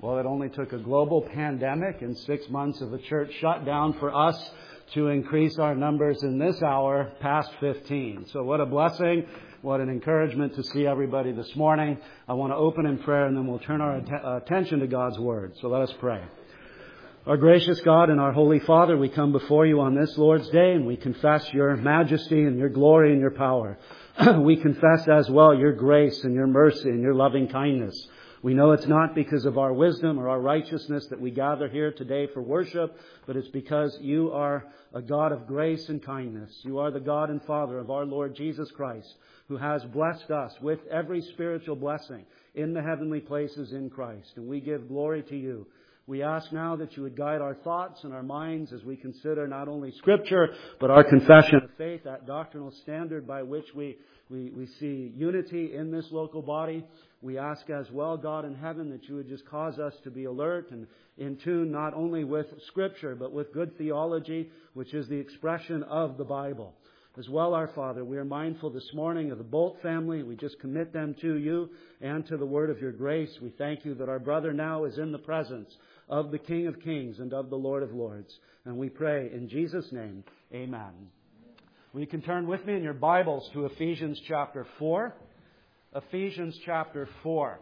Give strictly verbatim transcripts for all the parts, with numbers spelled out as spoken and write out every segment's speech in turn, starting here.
Well, it only took a global pandemic and six months of the church shut down for us to increase our numbers in this hour past fifteen. So what a blessing, what an encouragement to see everybody this morning. I want to open in prayer and then we'll turn our att- attention to God's Word. So let us pray. Our gracious God and our Holy Father, we come before you on this Lord's Day and we confess your majesty and your glory and your power. We confess as well your grace and your mercy and your loving kindness. We know it's not because of our wisdom or our righteousness that we gather here today for worship, but it's because you are a God of grace and kindness. You are the God and Father of our Lord Jesus Christ, who has blessed us with every spiritual blessing in the heavenly places in Christ. And we give glory to you. We ask now that you would guide our thoughts and our minds as we consider not only Scripture, but our confession of faith, that doctrinal standard by which we, we, we see unity in this local body. We ask as well, God in heaven, that you would just cause us to be alert and in tune not only with Scripture, but with good theology, which is the expression of the Bible. As well, our Father, we are mindful this morning of the Bolt family. We just commit them to you and to the word of your grace. We thank you that our brother now is in the presence of the King of Kings and of the Lord of Lords. And we pray in Jesus' name, amen. We can turn with me in your Bibles to Ephesians chapter four. Ephesians chapter four.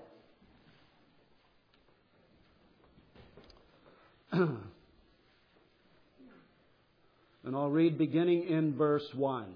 And I'll read beginning in verse one.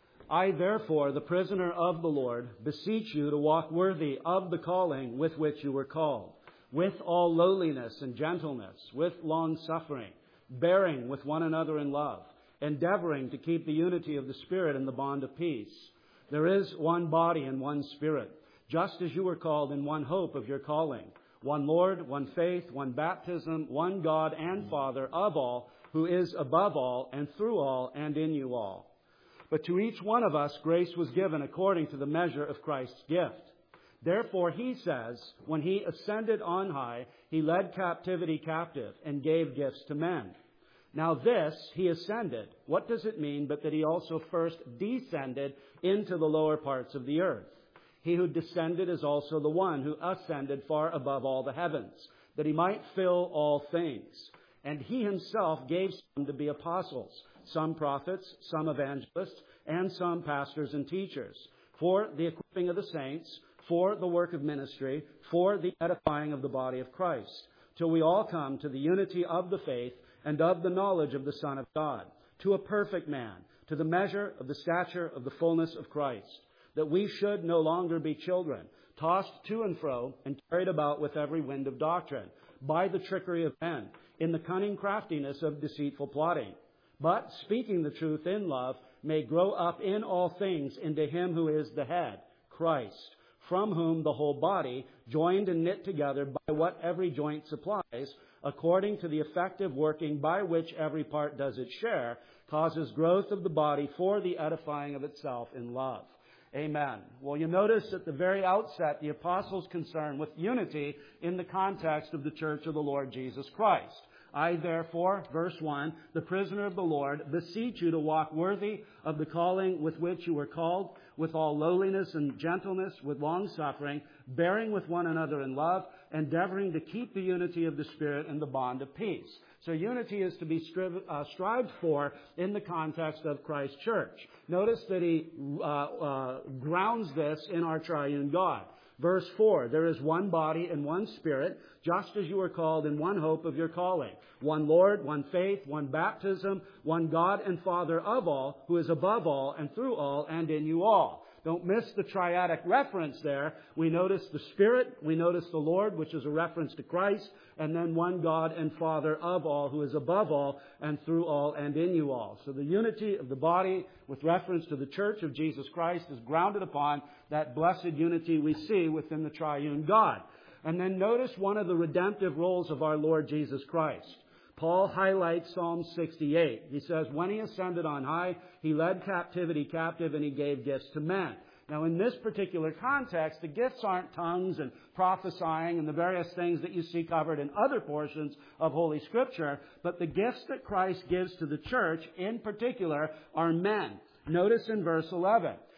I, therefore, the prisoner of the Lord, beseech you to walk worthy of the calling with which you were called, with all lowliness and gentleness, with long-suffering, bearing with one another in love, endeavoring to keep the unity of the Spirit in the bond of peace. There is one body and one Spirit, just as you were called in one hope of your calling, one Lord, one faith, one baptism, one God and Father of all, who is above all and through all and in you all. But to each one of us grace was given according to the measure of Christ's gift. Therefore, he says, when he ascended on high, he led captivity captive and gave gifts to men. Now this, he ascended. What does it mean but that he also first descended into the lower parts of the earth? He who descended is also the one who ascended far above all the heavens, that he might fill all things. And he himself gave some to be apostles, some prophets, some evangelists, and some pastors and teachers, for the equipping of the saints, for the work of ministry, for the edifying of the body of Christ, till we all come to the unity of the faith and of the knowledge of the Son of God, to a perfect man, to the measure of the stature of the fullness of Christ, that we should no longer be children, tossed to and fro and carried about with every wind of doctrine, by the trickery of men, in the cunning craftiness of deceitful plotting, but speaking the truth in love, may grow up in all things into him who is the head, Christ, from whom the whole body, joined and knit together by what every joint supplies, according to the effective working by which every part does its share, causes growth of the body for the edifying of itself in love. Amen. Well, you notice at the very outset the apostles' concern with unity in the context of the church of the Lord Jesus Christ. I, therefore, verse one, the prisoner of the Lord, beseech you to walk worthy of the calling with which you were called, with all lowliness and gentleness, with long-suffering, bearing with one another in love, endeavoring to keep the unity of the Spirit in the bond of peace. So unity is to be stri- uh, strived for in the context of Christ's church. Notice that he uh, uh, grounds this in our triune God. Verse four, there is one body and one Spirit, just as you were called in one hope of your calling. One Lord, one faith, one baptism, one God and Father of all, who is above all and through all and in you all. Don't miss the triadic reference there. We notice the Spirit, we notice the Lord, which is a reference to Christ, and then one God and Father of all, who is above all and through all and in you all. So the unity of the body with reference to the church of Jesus Christ is grounded upon that blessed unity we see within the triune God. And then notice one of the redemptive roles of our Lord Jesus Christ. Paul highlights Psalm sixty-eight. He says, when he ascended on high, he led captivity captive and he gave gifts to men. Now, in this particular context, the gifts aren't tongues and prophesying and the various things that you see covered in other portions of Holy Scripture, but the gifts that Christ gives to the church in particular are men. Notice in verse eleven,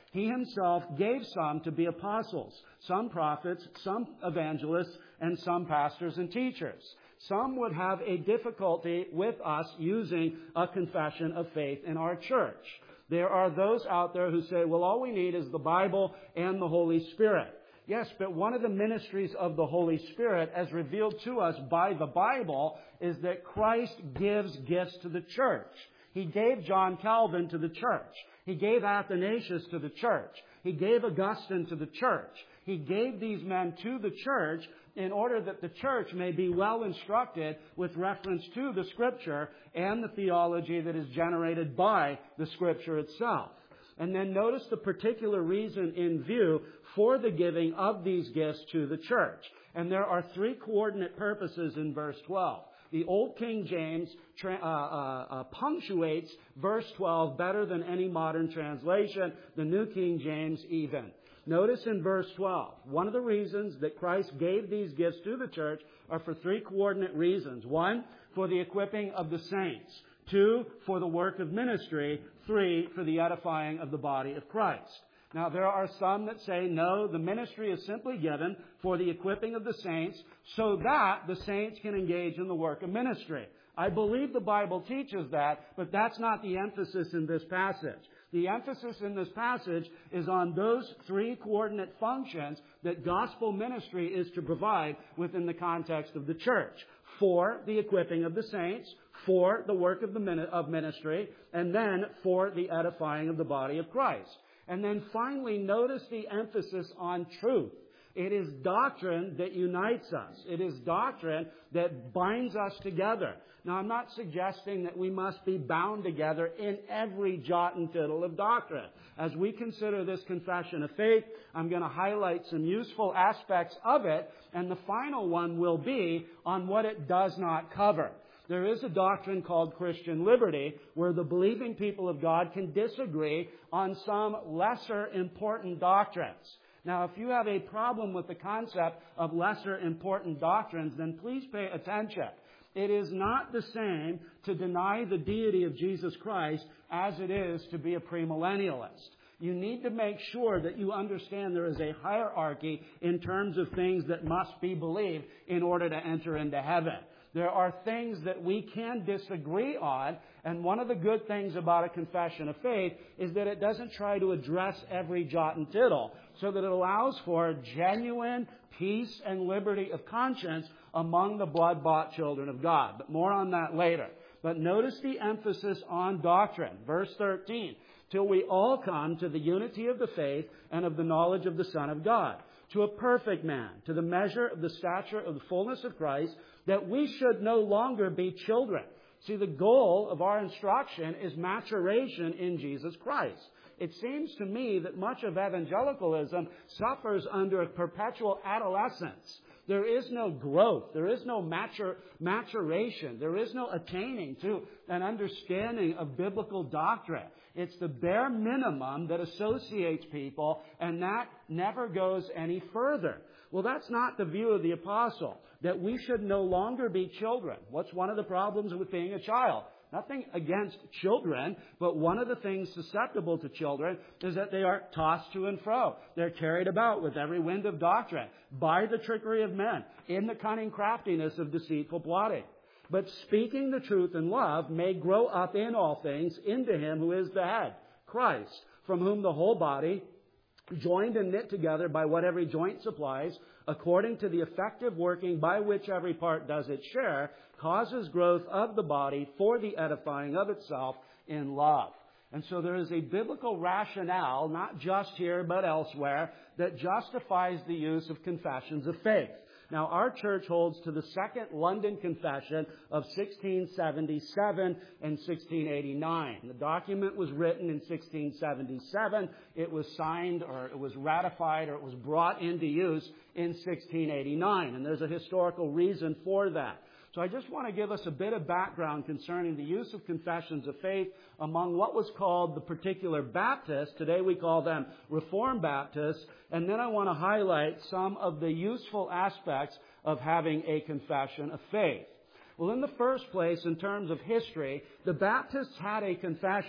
He himself gave some to be apostles, some prophets, some evangelists, and some pastors and teachers. Some would have a difficulty with us using a confession of faith in our church. There are those out there who say, well, all we need is the Bible and the Holy Spirit. Yes, but one of the ministries of the Holy Spirit, as revealed to us by the Bible, is that Christ gives gifts to the church. He gave John Calvin to the church. He gave Athanasius to the church. He gave Augustine to the church. He gave these men to the church in order that the church may be well instructed with reference to the Scripture and the theology that is generated by the Scripture itself. And then notice the particular reason in view for the giving of these gifts to the church. And there are three coordinate purposes in verse twelve. The Old King James tra- uh, uh, uh, punctuates verse twelve better than any modern translation, the New King James even. Notice in verse twelve, one of the reasons that Christ gave these gifts to the church are for three coordinate reasons. One, for the equipping of the saints. Two, for the work of ministry. Three, for the edifying of the body of Christ. Now, there are some that say, no, the ministry is simply given for the equipping of the saints so that the saints can engage in the work of ministry. I believe the Bible teaches that, but that's not the emphasis in this passage. The emphasis in this passage is on those three coordinate functions that gospel ministry is to provide within the context of the church. For the equipping of the saints, for the work of the of ministry, and then for the edifying of the body of Christ. And then finally, notice the emphasis on truth. It is doctrine that unites us. It is doctrine that binds us together. Now, I'm not suggesting that we must be bound together in every jot and tittle of doctrine. As we consider this confession of faith, I'm going to highlight some useful aspects of it, and the final one will be on what it does not cover. There is a doctrine called Christian liberty where the believing people of God can disagree on some lesser important doctrines. Now, if you have a problem with the concept of lesser important doctrines, then please pay attention. It is not the same to deny the deity of Jesus Christ as it is to be a premillennialist. You need to make sure that you understand there is a hierarchy in terms of things that must be believed in order to enter into heaven. There are things that we can disagree on, and one of the good things about a confession of faith is that it doesn't try to address every jot and tittle, so that it allows for genuine peace and liberty of conscience among the blood-bought children of God. But more on that later. But notice the emphasis on doctrine. Verse thirteen, till we all come to the unity of the faith and of the knowledge of the Son of God, to a perfect man, to the measure of the stature of the fullness of Christ, that we should no longer be children. See, the goal of our instruction is maturation in Jesus Christ. It seems to me that much of evangelicalism suffers under a perpetual adolescence. There is no growth. There is no matur- maturation. There is no attaining to an understanding of biblical doctrine. It's the bare minimum that associates people, and that never goes any further. Well, that's not the view of the apostle, that we should no longer be children. What's one of the problems with being a child? Nothing against children, but one of the things susceptible to children is that they are tossed to and fro. They're carried about with every wind of doctrine, by the trickery of men, in the cunning craftiness of deceitful plotting. But speaking the truth in love may grow up in all things into Him who is the head, Christ, from whom the whole body, joined and knit together by what every joint supplies, according to the effective working by which every part does its share, causes growth of the body for the edifying of itself in love. And so there is a biblical rationale, not just here but elsewhere, that justifies the use of confessions of faith. Now, our church holds to the Second London Confession of sixteen seventy-seven and sixteen eighty-nine. The document was written in sixteen seventy-seven. It was signed, or it was ratified, or it was brought into use in sixteen eighty-nine. And there's a historical reason for that. So I just want to give us a bit of background concerning the use of confessions of faith among what was called the particular Baptists. Today we call them Reformed Baptists. And then I want to highlight some of the useful aspects of having a confession of faith. Well, in the first place, in terms of history, the Baptists had a confession.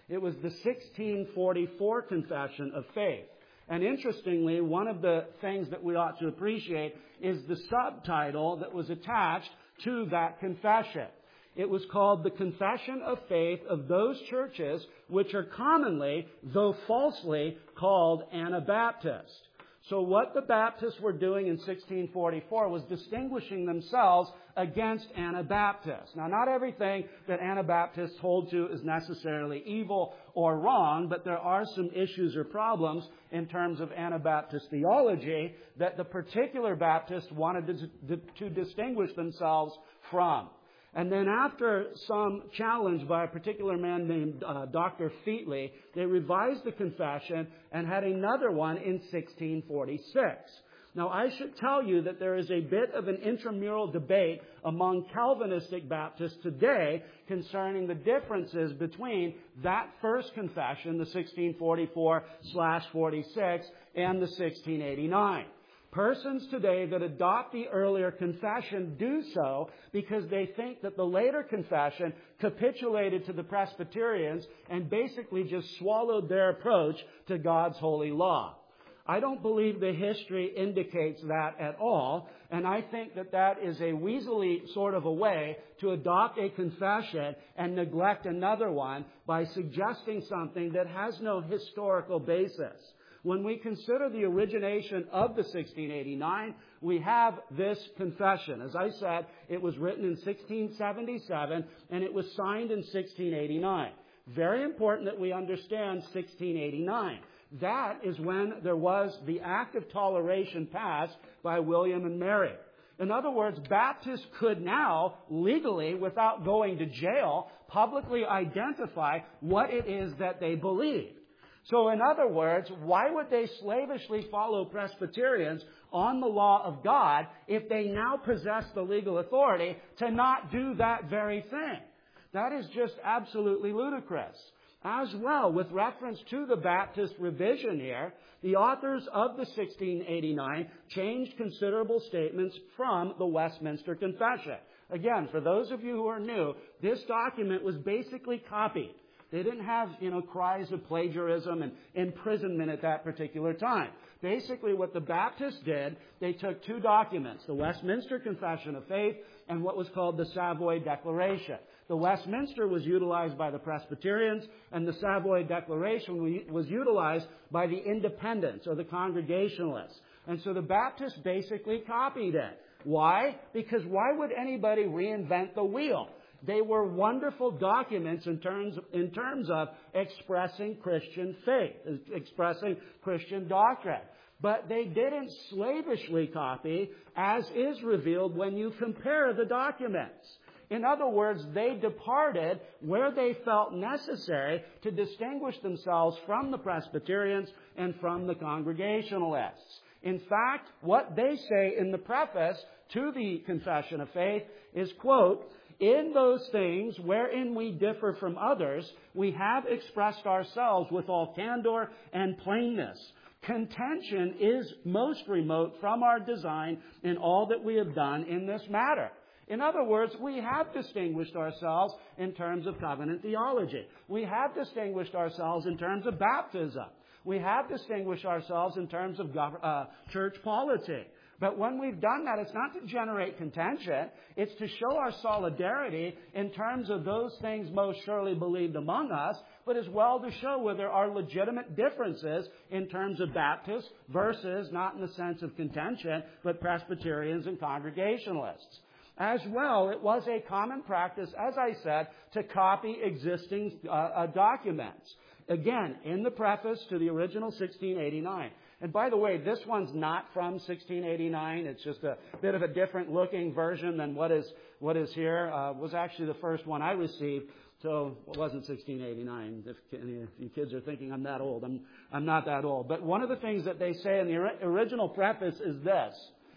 It was the sixteen forty-four Confession of Faith. And interestingly, one of the things that we ought to appreciate is the subtitle that was attached to that confession. It was called the Confession of Faith of those churches which are commonly, though falsely, called Anabaptist. So what the Baptists were doing in sixteen forty-four was distinguishing themselves against Anabaptists. Now, not everything that Anabaptists hold to is necessarily evil or wrong, but there are some issues or problems in terms of Anabaptist theology that the particular Baptists wanted to, to distinguish themselves from. And then after some challenge by a particular man named uh, Doctor Featley, they revised the confession and had another one in sixteen forty-six. Now, I should tell you that there is a bit of an intramural debate among Calvinistic Baptists today concerning the differences between that first confession, the sixteen forty-four forty-six, and the sixteen eighty-nine. Persons today that adopt the earlier confession do so because they think that the later confession capitulated to the Presbyterians and basically just swallowed their approach to God's holy law. I don't believe the history indicates that at all, and I think that that is a weaselly sort of a way to adopt a confession and neglect another one by suggesting something that has no historical basis. When we consider the origination of the sixteen eighty-nine, we have this confession. As I said, it was written in sixteen seventy-seven and it was signed in sixteen eighty-nine. Very important that we understand sixteen eighty-nine. That is when there was the Act of Toleration passed by William and Mary. In other words, Baptists could now, legally, without going to jail, publicly identify what it is that they believe. So in other words, why would they slavishly follow Presbyterians on the law of God if they now possess the legal authority to not do that very thing? That is just absolutely ludicrous. As well, with reference to the Baptist revision here, the authors of the sixteen eighty-nine changed considerable statements from the Westminster Confession. Again, for those of you who are new, this document was basically copied. They didn't have, you know, cries of plagiarism and imprisonment at that particular time. Basically, what the Baptists did, they took two documents, the Westminster Confession of Faith and what was called the Savoy Declaration. The Westminster was utilized by the Presbyterians, and the Savoy Declaration was utilized by the Independents or the Congregationalists. And so the Baptists basically copied it. Why? Because why would anybody reinvent the wheel? They were wonderful documents in terms of, in terms of expressing Christian faith, expressing Christian doctrine. But they didn't slavishly copy, as is revealed when you compare the documents. In other words, they departed where they felt necessary to distinguish themselves from the Presbyterians and from the Congregationalists. In fact, what they say in the preface to the Confession of Faith is, quote, "In those things wherein we differ from others, we have expressed ourselves with all candor and plainness. Contention is most remote from our design in all that we have done in this matter." In other words, we have distinguished ourselves in terms of covenant theology. We have distinguished ourselves in terms of baptism. We have distinguished ourselves in terms of gov- uh, church polity. But when we've done that, it's not to generate contention. It's to show our solidarity in terms of those things most surely believed among us, but as well to show where there are legitimate differences in terms of Baptists versus, not in the sense of contention, but Presbyterians and Congregationalists. As well, it was a common practice, as I said, to copy existing uh, uh, documents. Again, in the preface to the original sixteen eighty-nine. And by the way, this one's not from sixteen eighty-nine. It's just a bit of a different looking version than what is what is here. Uh, was actually the first one I received. So it wasn't sixteen eighty-nine. If any of you kids are thinking I'm that old, I'm I'm not that old. But one of the things that they say in the original preface is this: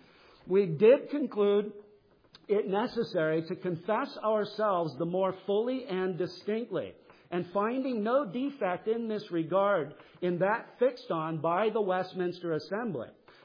"We did conclude it necessary to confess ourselves the more fully and distinctly, and finding no defect in this regard in that fixed on by the Westminster Assembly,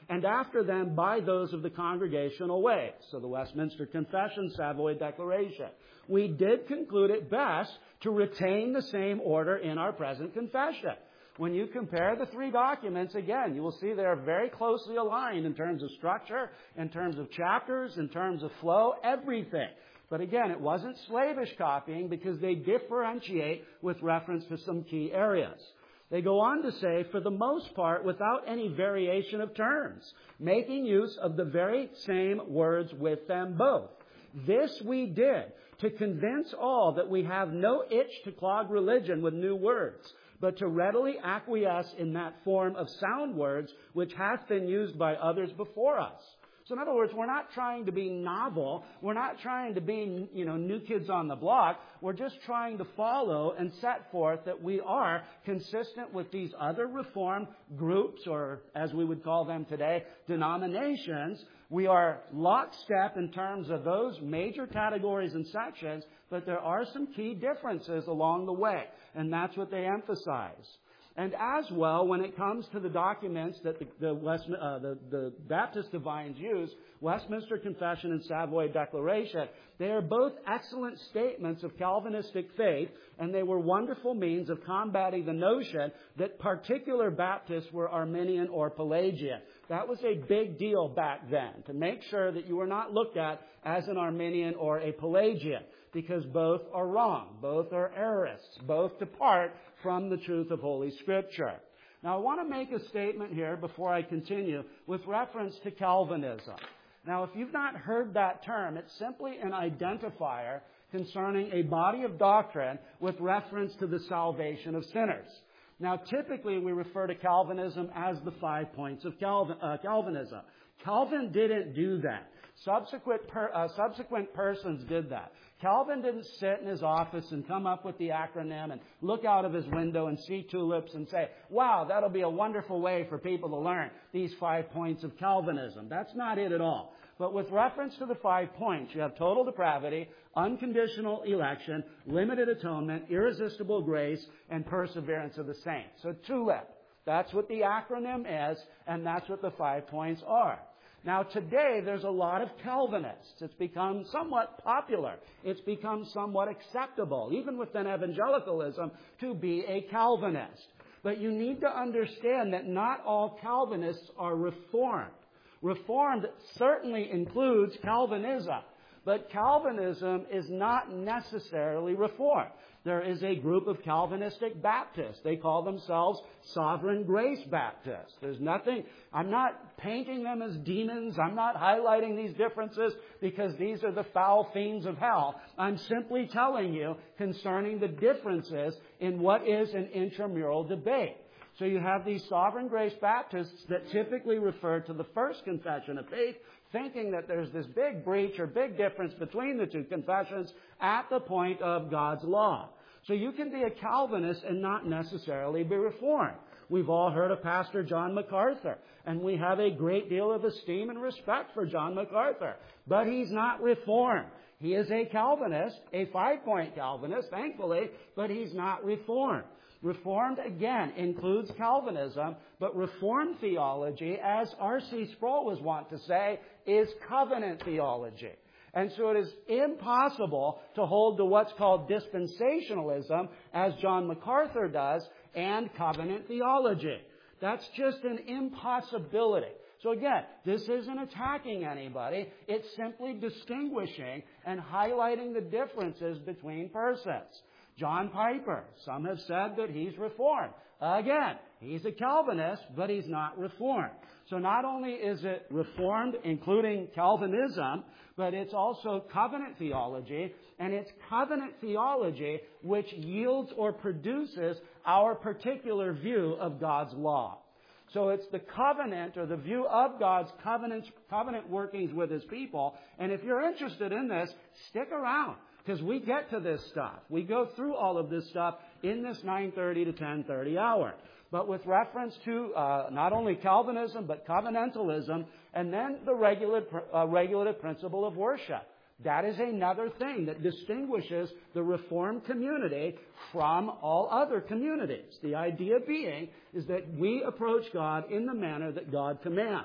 and after them by those of the congregational way. So the Westminster Confession, Savoy Declaration. We did conclude it best to retain the same order in our present confession. When you compare the three documents, again, you will see they are very closely aligned in terms of structure, in terms of chapters, in terms of flow, everything. But again, it wasn't slavish copying because they differentiate with reference to some key areas. They go on to say, for the most part, without any variation of terms, making use of the very same words with them both. This we did to convince all that we have no itch to clog religion with new words, but to readily acquiesce in that form of sound words which hath been used by others before us. So in other words, we're not trying to be novel. We're not trying to be, you know, new kids on the block. We're just trying to follow and set forth that we are consistent with these other Reformed groups, or as we would call them today, denominations. We are lockstep in terms of those major categories and sections, but there are some key differences along the way, and that's what they emphasize. And as well, when it comes to the documents that the, the, West, uh, the, the Baptist divines use, Westminster Confession and Savoy Declaration, they are both excellent statements of Calvinistic faith, and they were wonderful means of combating the notion that particular Baptists were Arminian or Pelagian. That was a big deal back then, to make sure that you were not looked at as an Arminian or a Pelagian, because both are wrong, both are errorists, both depart from the truth of Holy Scripture. Now, I want to make a statement here before I continue with reference to Calvinism. Now, if you've not heard that term, it's simply an identifier concerning a body of doctrine with reference to the salvation of sinners. Now, typically we refer to Calvinism as the five points of Calvin, uh, Calvinism. Calvin didn't do that. Subsequent, per, uh, subsequent persons did that. Calvin didn't sit in his office and come up with the acronym and look out of his window and see tulips and say, wow, that'll be a wonderful way for people to learn these five points of Calvinism. That's not it at all. But with reference to the five points, you have total depravity, unconditional election, limited atonement, irresistible grace, and perseverance of the saints. So TULIP. That's what the acronym is, and that's what the five points are. Now, today, there's a lot of Calvinists. It's become somewhat popular. It's become somewhat acceptable, even within evangelicalism, to be a Calvinist. But you need to understand that not all Calvinists are Reformed. Reformed certainly includes Calvinism, but Calvinism is not necessarily Reformed. There is a group of Calvinistic Baptists. They call themselves Sovereign Grace Baptists. There's nothing, I'm not painting them as demons. I'm not highlighting these differences because these are the foul fiends of hell. I'm simply telling you concerning the differences in what is an intramural debate. So you have these Sovereign Grace Baptists that typically refer to the first confession of faith, thinking that there's this big breach or big difference between the two confessions at the point of God's law. So you can be a Calvinist and not necessarily be Reformed. We've all heard of Pastor John MacArthur, and we have a great deal of esteem and respect for John MacArthur. But he's not Reformed. He is a Calvinist, a five-point Calvinist, thankfully, but he's not Reformed. Reformed, again, includes Calvinism, but Reformed theology, as R C Sproul was wont to say, is covenant theology. And so it is impossible to hold to what's called dispensationalism, as John MacArthur does, and covenant theology. That's just an impossibility. So again, this isn't attacking anybody. It's simply distinguishing and highlighting the differences between persons. John Piper, some have said that he's Reformed. Again, he's a Calvinist, but he's not Reformed. So not only is it Reformed, including Calvinism, but it's also covenant theology, and it's covenant theology which yields or produces our particular view of God's law. So it's the covenant or the view of God's covenant, covenant workings with His people. And if you're interested in this, stick around, because we get to this stuff. We go through all of this stuff in this nine thirty to ten thirty hour. But with reference to uh, not only Calvinism, but covenantalism, and then the regulative, uh, regulative principle of worship. That is another thing that distinguishes the Reformed community from all other communities. The idea being is that we approach God in the manner that God commands.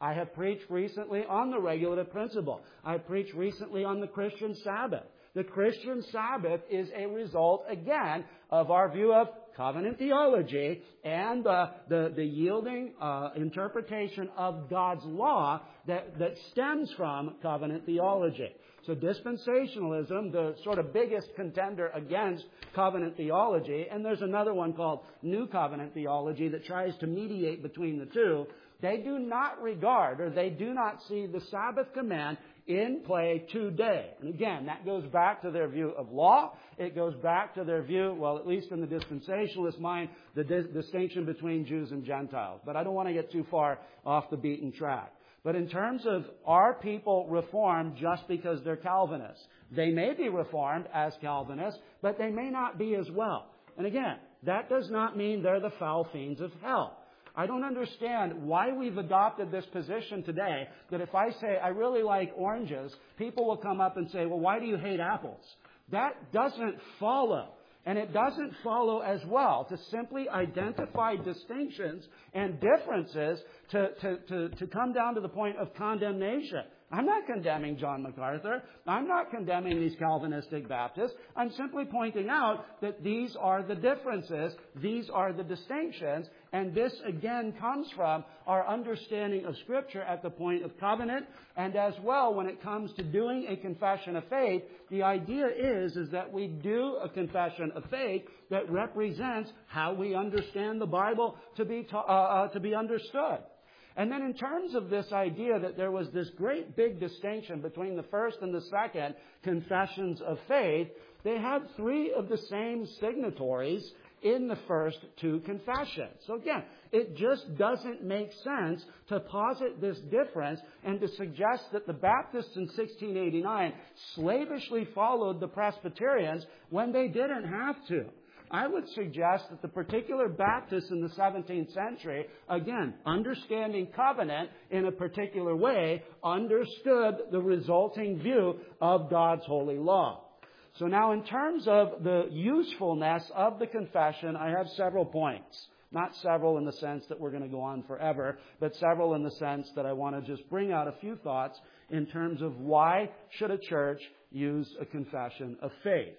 I have preached recently on the regulative principle. I have preached recently on the Christian Sabbath. The Christian Sabbath is a result, again, of our view of covenant theology and uh, the, the yielding uh, interpretation of God's law that, that stems from covenant theology. So dispensationalism, the sort of biggest contender against covenant theology, and there's another one called New Covenant theology that tries to mediate between the two, they do not regard or they do not see the Sabbath command in play today. And again, that goes back to their view of law. It goes back to their view, well, at least in the dispensationalist mind, the dis- distinction between Jews and Gentiles. But I don't want to get too far off the beaten track. But in terms of are people reformed just because they're Calvinists? They may be reformed as Calvinists, but they may not be as well. And again, that does not mean they're the foul fiends of hell. I don't understand why we've adopted this position today that if I say I really like oranges, people will come up and say, well, why do you hate apples? That doesn't follow. And it doesn't follow as well to simply identify distinctions and differences to, to, to, to come down to the point of condemnation. I'm not condemning John MacArthur. I'm not condemning these Calvinistic Baptists. I'm simply pointing out that these are the differences. These are the distinctions. And this, again, comes from our understanding of Scripture at the point of covenant. And as well, when it comes to doing a confession of faith, the idea is, is that we do a confession of faith that represents how we understand the Bible to be, ta- uh, uh, to be understood. And then in terms of this idea that there was this great big distinction between the first and the second confessions of faith, they had three of the same signatories in the first two confessions. So again, it just doesn't make sense to posit this difference and to suggest that the Baptists in sixteen eighty-nine slavishly followed the Presbyterians when they didn't have to. I would suggest that the particular Baptists in the seventeenth century, again, understanding covenant in a particular way, understood the resulting view of God's holy law. So now in terms of the usefulness of the confession, I have several points. Not several in the sense that we're going to go on forever, but several in the sense that I want to just bring out a few thoughts in terms of why should a church use a confession of faith.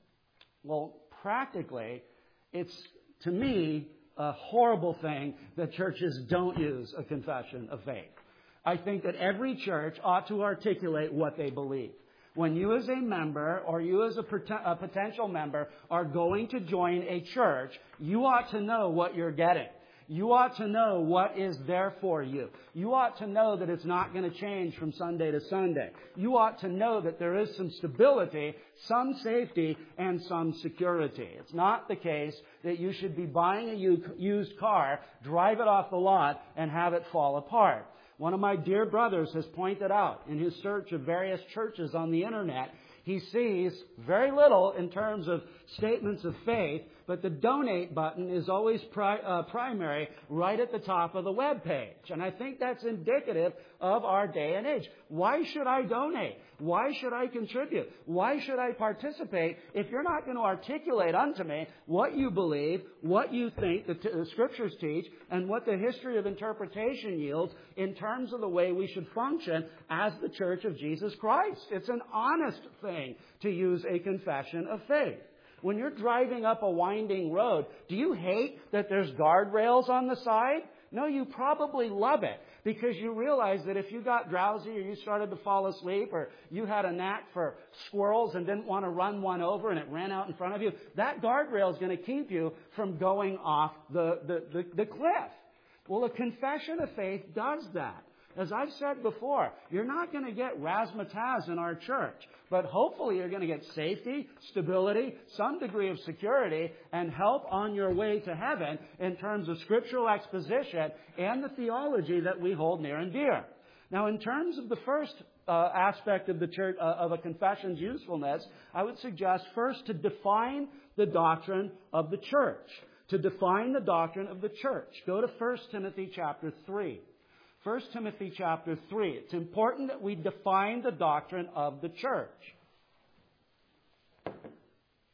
Well, practically, it's, to me, a horrible thing that churches don't use a confession of faith. I think that every church ought to articulate what they believe. When you as a member or you as a, pot- a potential member are going to join a church, you ought to know what you're getting. You ought to know what is there for you. You ought to know that it's not going to change from Sunday to Sunday. You ought to know that there is some stability, some safety, and some security. It's not the case that you should be buying a used car, drive it off the lot, and have it fall apart. One of my dear brothers has pointed out in his search of various churches on the internet, he sees very little in terms of statements of faith, but the donate button is always pri- uh, primary right at the top of the web page. And I think that's indicative of our day and age. Why should I donate? Why should I contribute? Why should I participate if you're not going to articulate unto me what you believe, what you think the, t- the Scriptures teach, and what the history of interpretation yields in terms of the way we should function as the Church of Jesus Christ? It's an honest thing to use a confession of faith. When you're driving up a winding road, do you hate that there's guardrails on the side? No, you probably love it because you realize that if you got drowsy or you started to fall asleep or you had a knack for squirrels and didn't want to run one over and it ran out in front of you, that guardrail is going to keep you from going off the, the, the, the cliff. Well, a confession of faith does that. As I've said before, you're not going to get razzmatazz in our church, but hopefully you're going to get safety, stability, some degree of security, and help on your way to heaven in terms of scriptural exposition and the theology that we hold near and dear. Now, in terms of the first uh, aspect of the church uh, of a confession's usefulness, I would suggest first to define the doctrine of the church. To define the doctrine of the church, go to First Timothy chapter three. First Timothy chapter three. It's important that we define the doctrine of the church.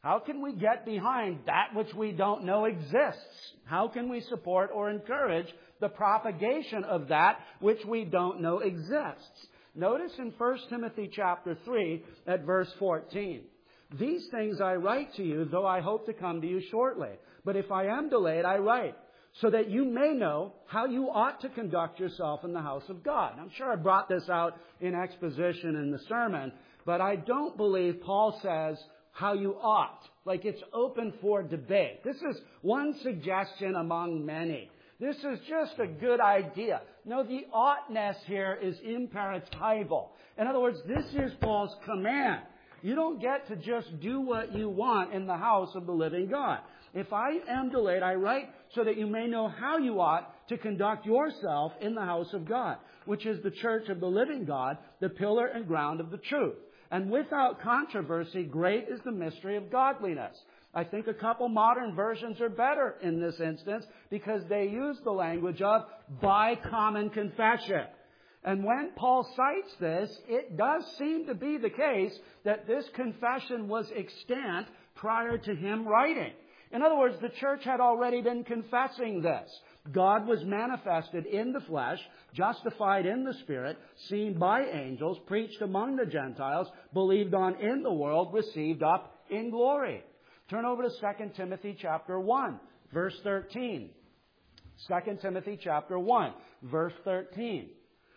How can we get behind that which we don't know exists? How can we support or encourage the propagation of that which we don't know exists? Notice in First Timothy chapter three at verse fourteen. These things I write to you, though I hope to come to you shortly. But if I am delayed, I write, so that you may know how you ought to conduct yourself in the house of God. I'm sure I brought this out in exposition in the sermon, but I don't believe Paul says how you ought. Like it's open for debate. This is one suggestion among many. This is just a good idea. No, the oughtness here is imperatival. In other words, this is Paul's command. You don't get to just do what you want in the house of the living God. If I am delayed, I write so that you may know how you ought to conduct yourself in the house of God, which is the church of the living God, the pillar and ground of the truth. And without controversy, great is the mystery of godliness. I think a couple modern versions are better in this instance because they use the language of by common confession. And when Paul cites this, it does seem to be the case that this confession was extant prior to him writing. In other words, the church had already been confessing this. God was manifested in the flesh, justified in the Spirit, seen by angels, preached among the Gentiles, believed on in the world, received up in glory. Turn over to Second Timothy chapter one, verse thirteen. Second Timothy chapter one, verse thirteen.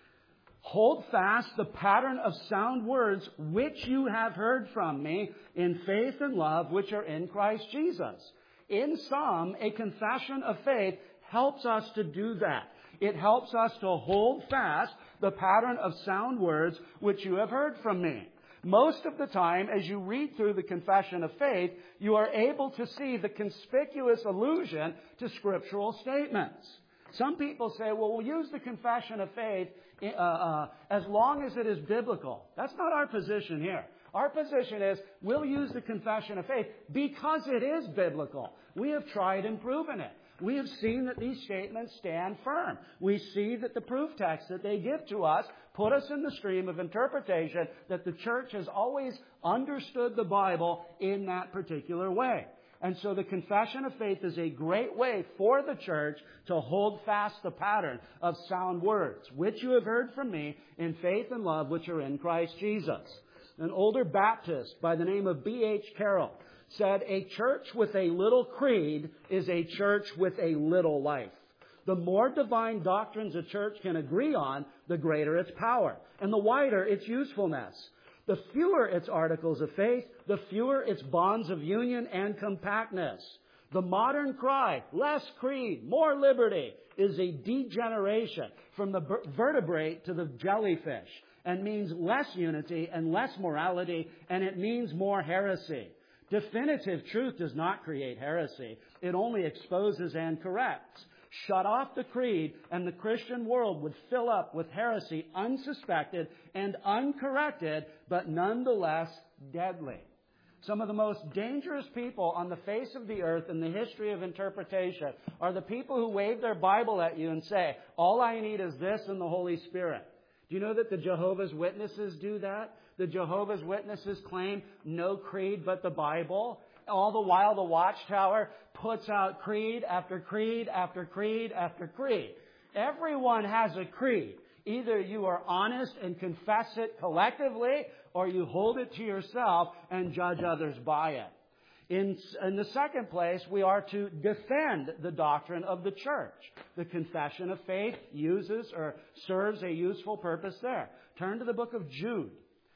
Hold fast the pattern of sound words which you have heard from me in faith and love which are in Christ Jesus. In sum, a confession of faith helps us to do that. It helps us to hold fast the pattern of sound words which you have heard from me. Most of the time, as you read through the confession of faith, you are able to see the conspicuous allusion to scriptural statements. Some people say, well, we'll use the confession of faith uh, uh, as long as it is biblical. That's not our position here. Our position is we'll use the confession of faith because it is biblical. We have tried and proven it. We have seen that these statements stand firm. We see that the proof texts that they give to us put us in the stream of interpretation that the church has always understood the Bible in that particular way. And so the confession of faith is a great way for the church to hold fast the pattern of sound words, which you have heard from me in faith and love which are in Christ Jesus. An older Baptist by the name of B H Carroll said, a church with a little creed is a church with a little life. The more divine doctrines a church can agree on, the greater its power, and the wider its usefulness. The fewer its articles of faith, the fewer its bonds of union and compactness. The modern cry, less creed, more liberty, is a degeneration from the vertebrate to the jellyfish, and means less unity and less morality, and it means more heresy. Definitive truth does not create heresy. It only exposes and corrects. Shut off the creed, and the Christian world would fill up with heresy unsuspected and uncorrected, but nonetheless deadly. Some of the most dangerous people on the face of the earth in the history of interpretation are the people who wave their Bible at you and say, all I need is this and the Holy Spirit. Do you know that the Jehovah's Witnesses do that? The Jehovah's Witnesses claim no creed but the Bible. All the while the Watchtower puts out creed after creed after creed after creed. Everyone has a creed. Either you are honest and confess it collectively, or you hold it to yourself and judge others by it. In, in the second place, we are to defend the doctrine of the church. The confession of faith uses or serves a useful purpose there. Turn to the book of Jude.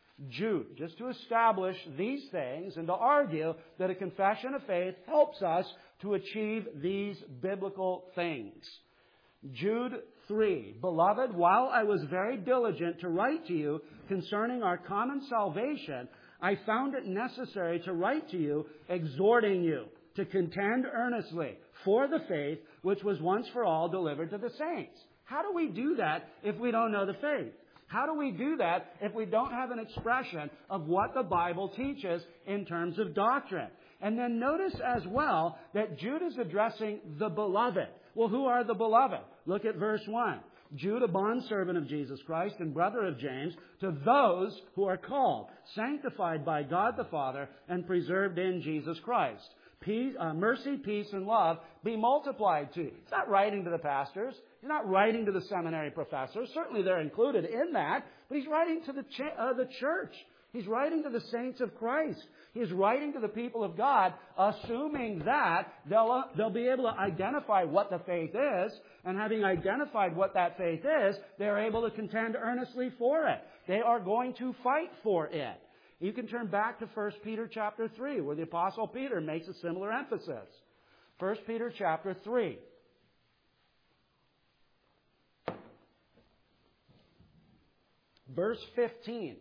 Jude, just to establish these things and to argue that a confession of faith helps us to achieve these biblical things. Jude three, Beloved, while I was very diligent to write to you concerning our common salvation, I found it necessary to write to you, exhorting you to contend earnestly for the faith which was once for all delivered to the saints. How do we do that if we don't know the faith? How do we do that if we don't have an expression of what the Bible teaches in terms of doctrine? And then notice as well that Jude is addressing the beloved. Well, who are the beloved? Look at verse one. Jude, a bondservant of Jesus Christ and brother of James, to those who are called, sanctified by God the Father, and preserved in Jesus Christ. Peace, uh, mercy, peace, and love be multiplied to you. He's not writing to the pastors. He's not writing to the seminary professors. Certainly they're included in that. But he's writing to the, ch- uh, the church. He's writing to the saints of Christ. He's writing to the people of God, assuming that they'll, uh, they'll be able to identify what the faith is. And having identified what that faith is, they're able to contend earnestly for it. They are going to fight for it. You can turn back to First Peter chapter three, where the Apostle Peter makes a similar emphasis. First Peter chapter three. Verse fifteen.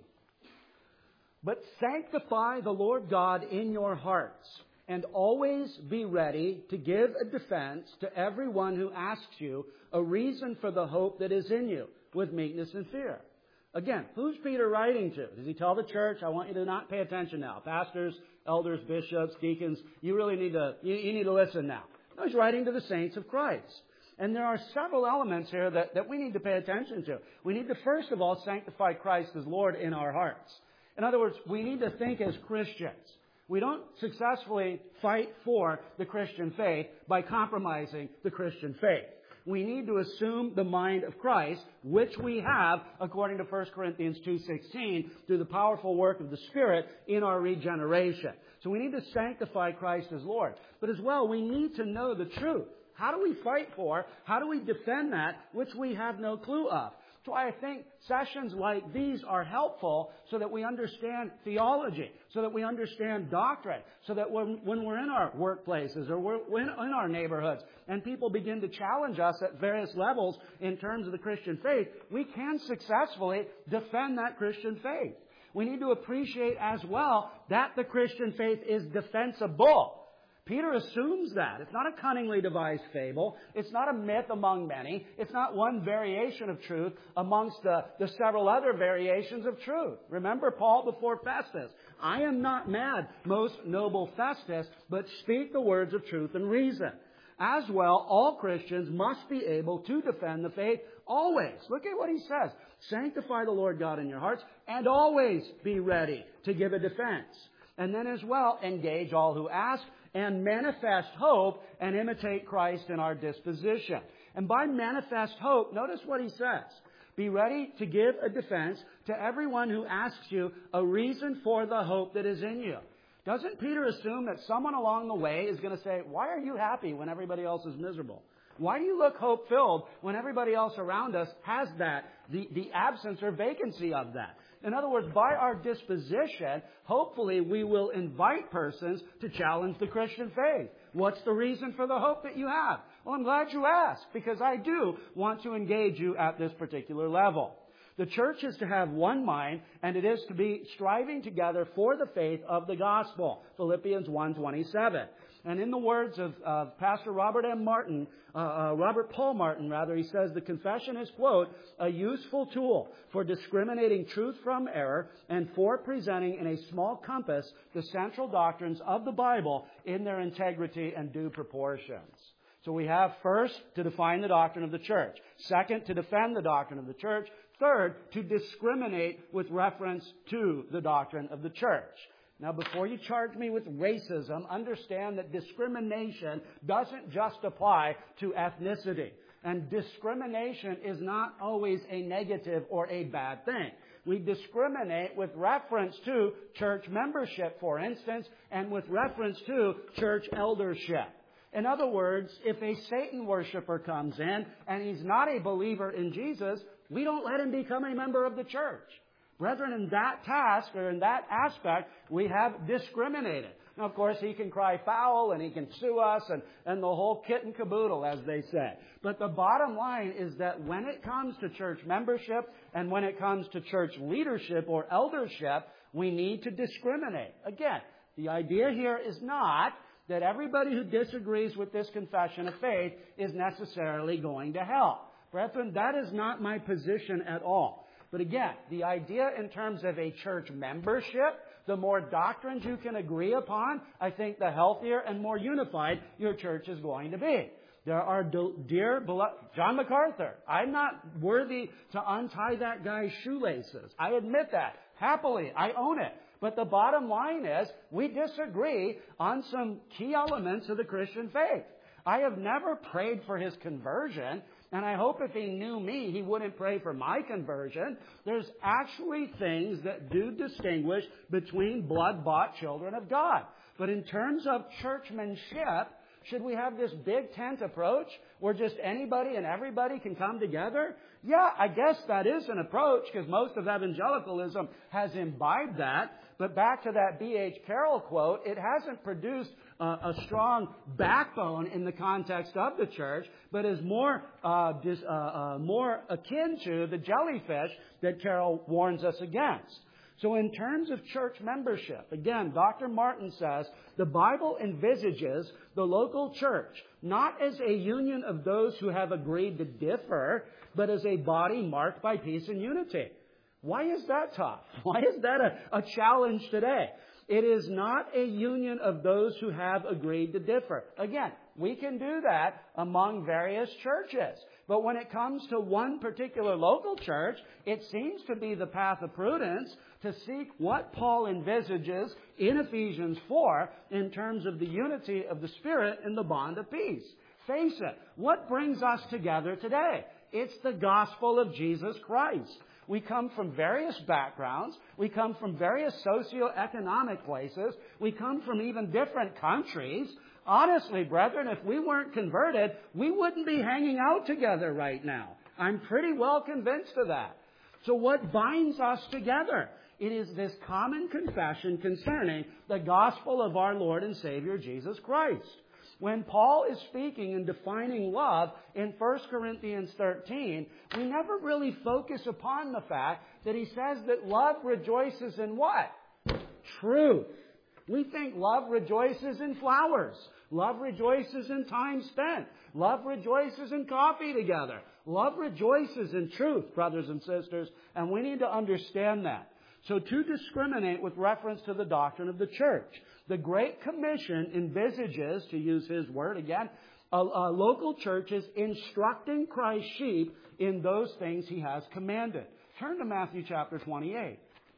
But sanctify the Lord God in your hearts, and always be ready to give a defense to everyone who asks you a reason for the hope that is in you, with meekness and fear. Again, who's Peter writing to? Does he tell the church, I want you to not pay attention now? Pastors, elders, bishops, deacons, you really need to, you, you need to listen now. No, he's writing to the saints of Christ. And there are several elements here that, that we need to pay attention to. We need to, first of all, sanctify Christ as Lord in our hearts. In other words, we need to think as Christians. We don't successfully fight for the Christian faith by compromising the Christian faith. We need to assume the mind of Christ, which we have, according to First Corinthians two sixteen, through the powerful work of the Spirit in our regeneration. So we need to sanctify Christ as Lord. But as well, we need to know the truth. How do we fight for, how do we defend that which we have no clue of? That's why I think sessions like these are helpful so that we understand theology, so that we understand doctrine, so that when, when we're in our workplaces or we're in, in our neighborhoods and people begin to challenge us at various levels in terms of the Christian faith, we can successfully defend that Christian faith. We need to appreciate as well that the Christian faith is defensible. Peter assumes that. It's not a cunningly devised fable. It's not a myth among many. It's not one variation of truth amongst the, the several other variations of truth. Remember Paul before Festus. I am not mad, most noble Festus, but speak the words of truth and reason. As well, all Christians must be able to defend the faith always. Look at what he says. Sanctify the Lord God in your hearts and always be ready to give a defense. And then as well, engage all who ask, and manifest hope and imitate Christ in our disposition. And by manifest hope, notice what he says. Be ready to give a defense to everyone who asks you a reason for the hope that is in you. Doesn't Peter assume that someone along the way is going to say, why are you happy when everybody else is miserable? Why do you look hope-filled when everybody else around us has that, the, the absence or vacancy of that? In other words, by our disposition, hopefully we will invite persons to challenge the Christian faith. What's the reason for the hope that you have? Well, I'm glad you asked, because I do want to engage you at this particular level. The church is to have one mind, and it is to be striving together for the faith of the gospel. Philippians one twenty-seven. And in the words of uh, Pastor Robert M. Martin, uh, uh, Robert Paul Martin, rather, he says the confession is, quote, a useful tool for discriminating truth from error and for presenting in a small compass the central doctrines of the Bible in their integrity and due proportions. So we have first to define the doctrine of the church. Second, to defend the doctrine of the church. Third, to discriminate with reference to the doctrine of the church. Now, before you charge me with racism, understand that discrimination doesn't just apply to ethnicity. And discrimination is not always a negative or a bad thing. We discriminate with reference to church membership, for instance, and with reference to church eldership. In other words, if a Satan worshiper comes in and he's not a believer in Jesus, we don't let him become a member of the church. Brethren, in that task or in that aspect, we have discriminated. Now, of course, he can cry foul and he can sue us and, and the whole kit and caboodle, as they say. But the bottom line is that when it comes to church membership and when it comes to church leadership or eldership, we need to discriminate. Again, the idea here is not that everybody who disagrees with this confession of faith is necessarily going to hell. Brethren, that is not my position at all. But again, the idea in terms of a church membership, the more doctrines you can agree upon, I think the healthier and more unified your church is going to be. There are dear beloved John MacArthur. I'm not worthy to untie that guy's shoelaces. I admit that. Happily, I own it. But the bottom line is, we disagree on some key elements of the Christian faith. I have never prayed for his conversion, and I hope if he knew me, he wouldn't pray for my conversion. There's actually things that do distinguish between blood-bought children of God. But in terms of churchmanship, should we have this big tent approach where just anybody and everybody can come together? Yeah, I guess that is an approach because most of evangelicalism has imbibed that. But back to that B H Carroll quote, it hasn't produced uh, a strong backbone in the context of the church, but is more uh, dis, uh, uh, more akin to the jellyfish that Carroll warns us against. So in terms of church membership, again, Doctor Martin says the Bible envisages the local church not as a union of those who have agreed to differ, but as a body marked by peace and unity. Why is that tough? Why is that a, a challenge today? It is not a union of those who have agreed to differ. Again, we can do that among various churches. But when it comes to one particular local church, it seems to be the path of prudence to seek what Paul envisages in Ephesians four in terms of the unity of the Spirit in the bond of peace. Face it, what brings us together today? It's the gospel of Jesus Christ. We come from various backgrounds. We come from various socioeconomic places. We come from even different countries. Honestly, brethren, if we weren't converted, we wouldn't be hanging out together right now. I'm pretty well convinced of that. So what binds us together? It is this common confession concerning the gospel of our Lord and Savior Jesus Christ. When Paul is speaking and defining love in First Corinthians thirteen, we never really focus upon the fact that he says that love rejoices in what? Truth. We think love rejoices in flowers. Love rejoices in time spent. Love rejoices in coffee together. Love rejoices in truth, brothers and sisters, and we need to understand that. So to discriminate with reference to the doctrine of the church, the Great Commission envisages, to use his word again, a, a local churches instructing Christ's sheep in those things he has commanded. Turn to Matthew chapter twenty-eight.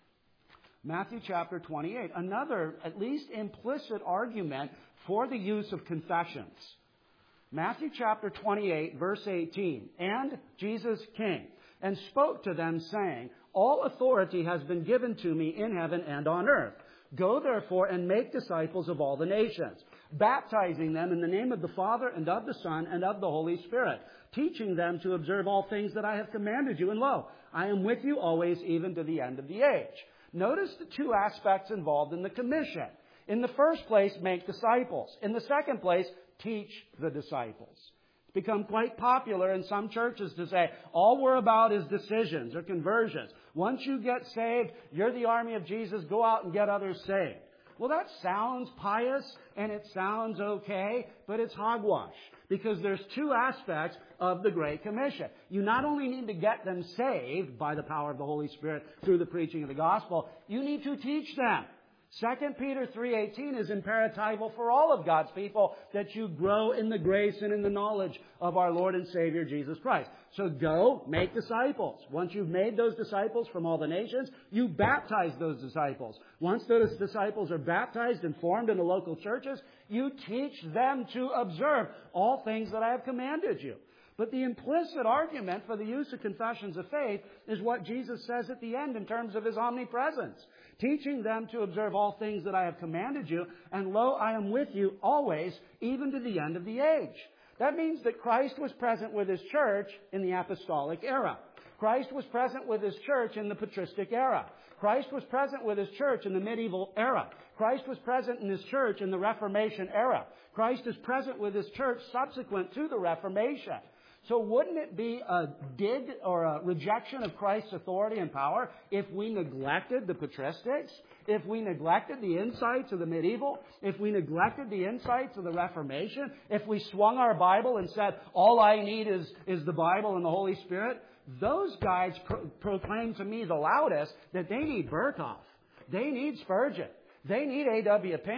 Matthew chapter twenty-eight, another at least implicit argument for the use of confessions. Matthew chapter twenty-eight, verse eighteen. And Jesus came and spoke to them, saying, all authority has been given to me in heaven and on earth. Go therefore and make disciples of all the nations, baptizing them in the name of the Father and of the Son and of the Holy Spirit, teaching them to observe all things that I have commanded you. And lo, I am with you always, even to the end of the age. Notice the two aspects involved in the commission. In the first place, make disciples. In the second place, teach the disciples. It's become quite popular in some churches to say, all we're about is decisions or conversions. Once you get saved, you're the army of Jesus, go out and get others saved. Well, that sounds pious and it sounds okay, but it's hogwash. Because there's two aspects of the Great Commission. You not only need to get them saved by the power of the Holy Spirit through the preaching of the gospel, you need to teach them. Second Peter three eighteen is imperatival for all of God's people that you grow in the grace and in the knowledge of our Lord and Savior Jesus Christ. So go, make disciples. Once you've made those disciples from all the nations, you baptize those disciples. Once those disciples are baptized and formed in the local churches, you teach them to observe all things that I have commanded you. But the implicit argument for the use of confessions of faith is what Jesus says at the end in terms of his omnipresence. Teaching them to observe all things that I have commanded you, and lo, I am with you always, even to the end of the age. That means that Christ was present with his church in the apostolic era. Christ was present with his church in the patristic era. Christ was present with his church in the medieval era. Christ was present in his church in the Reformation era. Christ is present with his church subsequent to the Reformation. So wouldn't it be a dig or a rejection of Christ's authority and power if we neglected the patristics, if we neglected the insights of the medieval, if we neglected the insights of the Reformation, if we swung our Bible and said, all I need is, is the Bible and the Holy Spirit? Those guys pro- proclaim to me the loudest that they need Berkhoff. They need Spurgeon. They need A W Pink.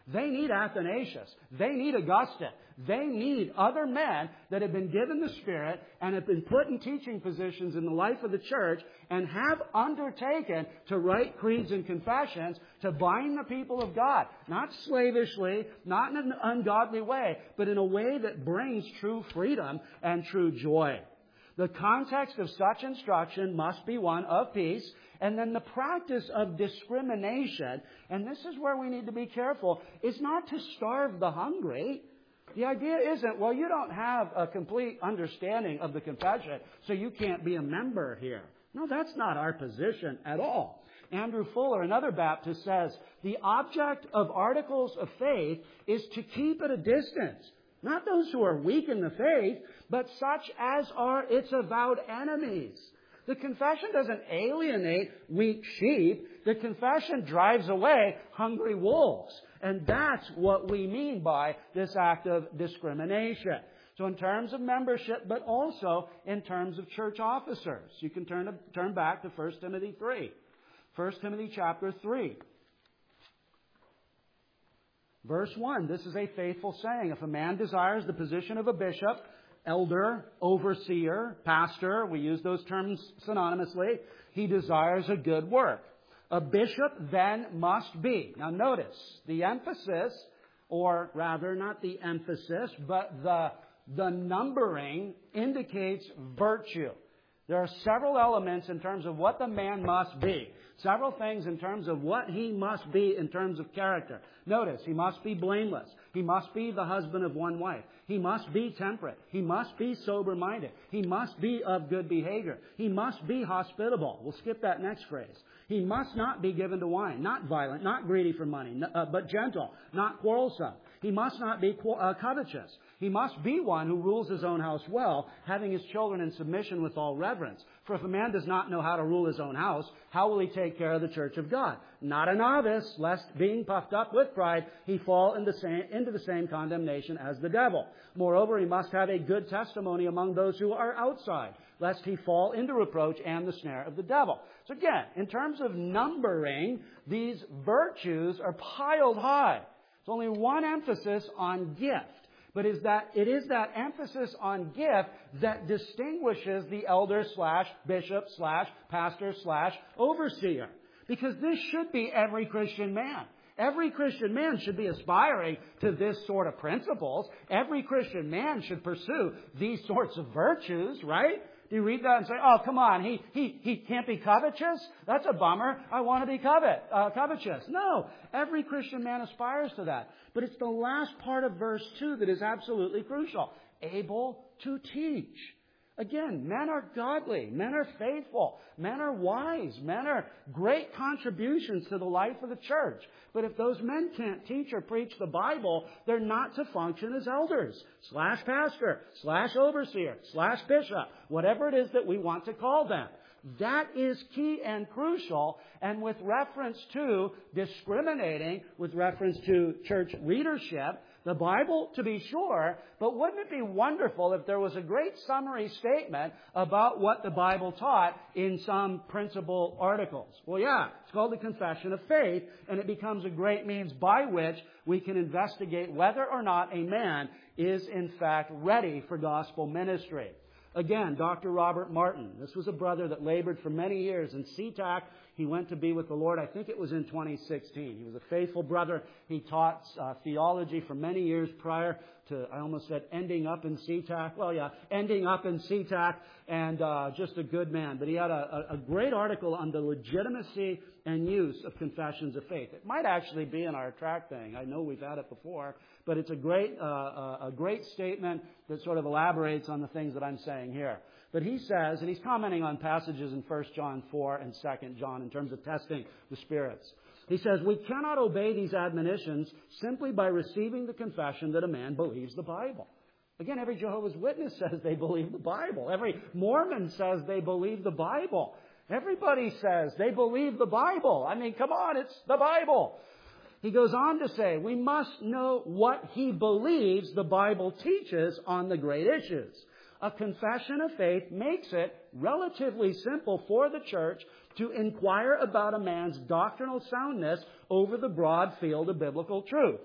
They need Athanasius. They need Augustine. They need other men that have been given the Spirit and have been put in teaching positions in the life of the church and have undertaken to write creeds and confessions to bind the people of God. Not slavishly, not in an ungodly way, but in a way that brings true freedom and true joy. The context of such instruction must be one of peace, and then the practice of discrimination, and this is where we need to be careful, is not to starve the hungry. The idea isn't, well, you don't have a complete understanding of the confession, so you can't be a member here. No, that's not our position at all. Andrew Fuller, another Baptist, says, the object of articles of faith is to keep at a distance. Not those who are weak in the faith, but such as are its avowed enemies. The confession doesn't alienate weak sheep. The confession drives away hungry wolves. And that's what we mean by this act of discrimination. So in terms of membership, but also in terms of church officers. You can turn, turn back to First Timothy three. First Timothy chapter three. Verse one, this is a faithful saying. If a man desires the position of a bishop, elder, overseer, pastor, we use those terms synonymously, he desires a good work. A bishop then must be. Now notice, the emphasis, or rather not the emphasis, but the, the numbering indicates virtue. There are several elements in terms of what the man must be. Several things in terms of what he must be in terms of character. Notice, he must be blameless. He must be the husband of one wife. He must be temperate. He must be sober-minded. He must be of good behavior. He must be hospitable. We'll skip that next phrase. He must not be given to wine, not violent, not greedy for money, uh, but gentle, not quarrelsome. He must not be uh, covetous. He must be one who rules his own house well, having his children in submission with all reverence. For if a man does not know how to rule his own house, how will he take care of the church of God? Not a novice, lest being puffed up with pride, he fall into the same, into the same condemnation as the devil. Moreover, he must have a good testimony among those who are outside, lest he fall into reproach and the snare of the devil. So again, in terms of numbering, these virtues are piled high. There's only one emphasis on gift. But is that it is that emphasis on gift that distinguishes the elder slash bishop slash pastor slash overseer. Because this should be every Christian man. Every Christian man should be aspiring to this sort of principles. Every Christian man should pursue these sorts of virtues, right? Do you read that and say, oh, come on, he he he can't be covetous? That's a bummer. I want to be covet, uh, covetous. No, every Christian man aspires to that. But it's the last part of verse two that is absolutely crucial. Able to teach. Again, men are godly. Men are faithful. Men are wise. Men are great contributions to the life of the church. But if those men can't teach or preach the Bible, they're not to function as elders, slash pastor, slash overseer, slash bishop, whatever it is that we want to call them. That is key and crucial. And with reference to discriminating, with reference to church leadership, the Bible, to be sure, but wouldn't it be wonderful if there was a great summary statement about what the Bible taught in some principal articles? Well, yeah, it's called the Confession of Faith, and it becomes a great means by which we can investigate whether or not a man is, in fact, ready for gospel ministry. Again, Doctor Robert Martin. This was a brother that labored for many years in SeaTac. He went to be with the Lord, I think it was in twenty sixteen. He was a faithful brother. He taught uh, theology for many years prior to, I almost said, ending up in SeaTac. Well, yeah, ending up in SeaTac, and uh, just a good man. But he had a, a great article on the legitimacy and use of confessions of faith. It might actually be in our tract thing. I know we've had it before, but it's a great, uh, a great statement that sort of elaborates on the things that I'm saying here. But he says, and he's commenting on passages in First John four and Second John in terms of testing the spirits. He says, we cannot obey these admonitions simply by receiving the confession that a man believes the Bible. Again, every Jehovah's Witness says they believe the Bible. Every Mormon says they believe the Bible. Everybody says they believe the Bible. I mean, come on, it's the Bible. He goes on to say, we must know what he believes the Bible teaches on the great issues. A confession of faith makes it relatively simple for the church to inquire about a man's doctrinal soundness over the broad field of biblical truth.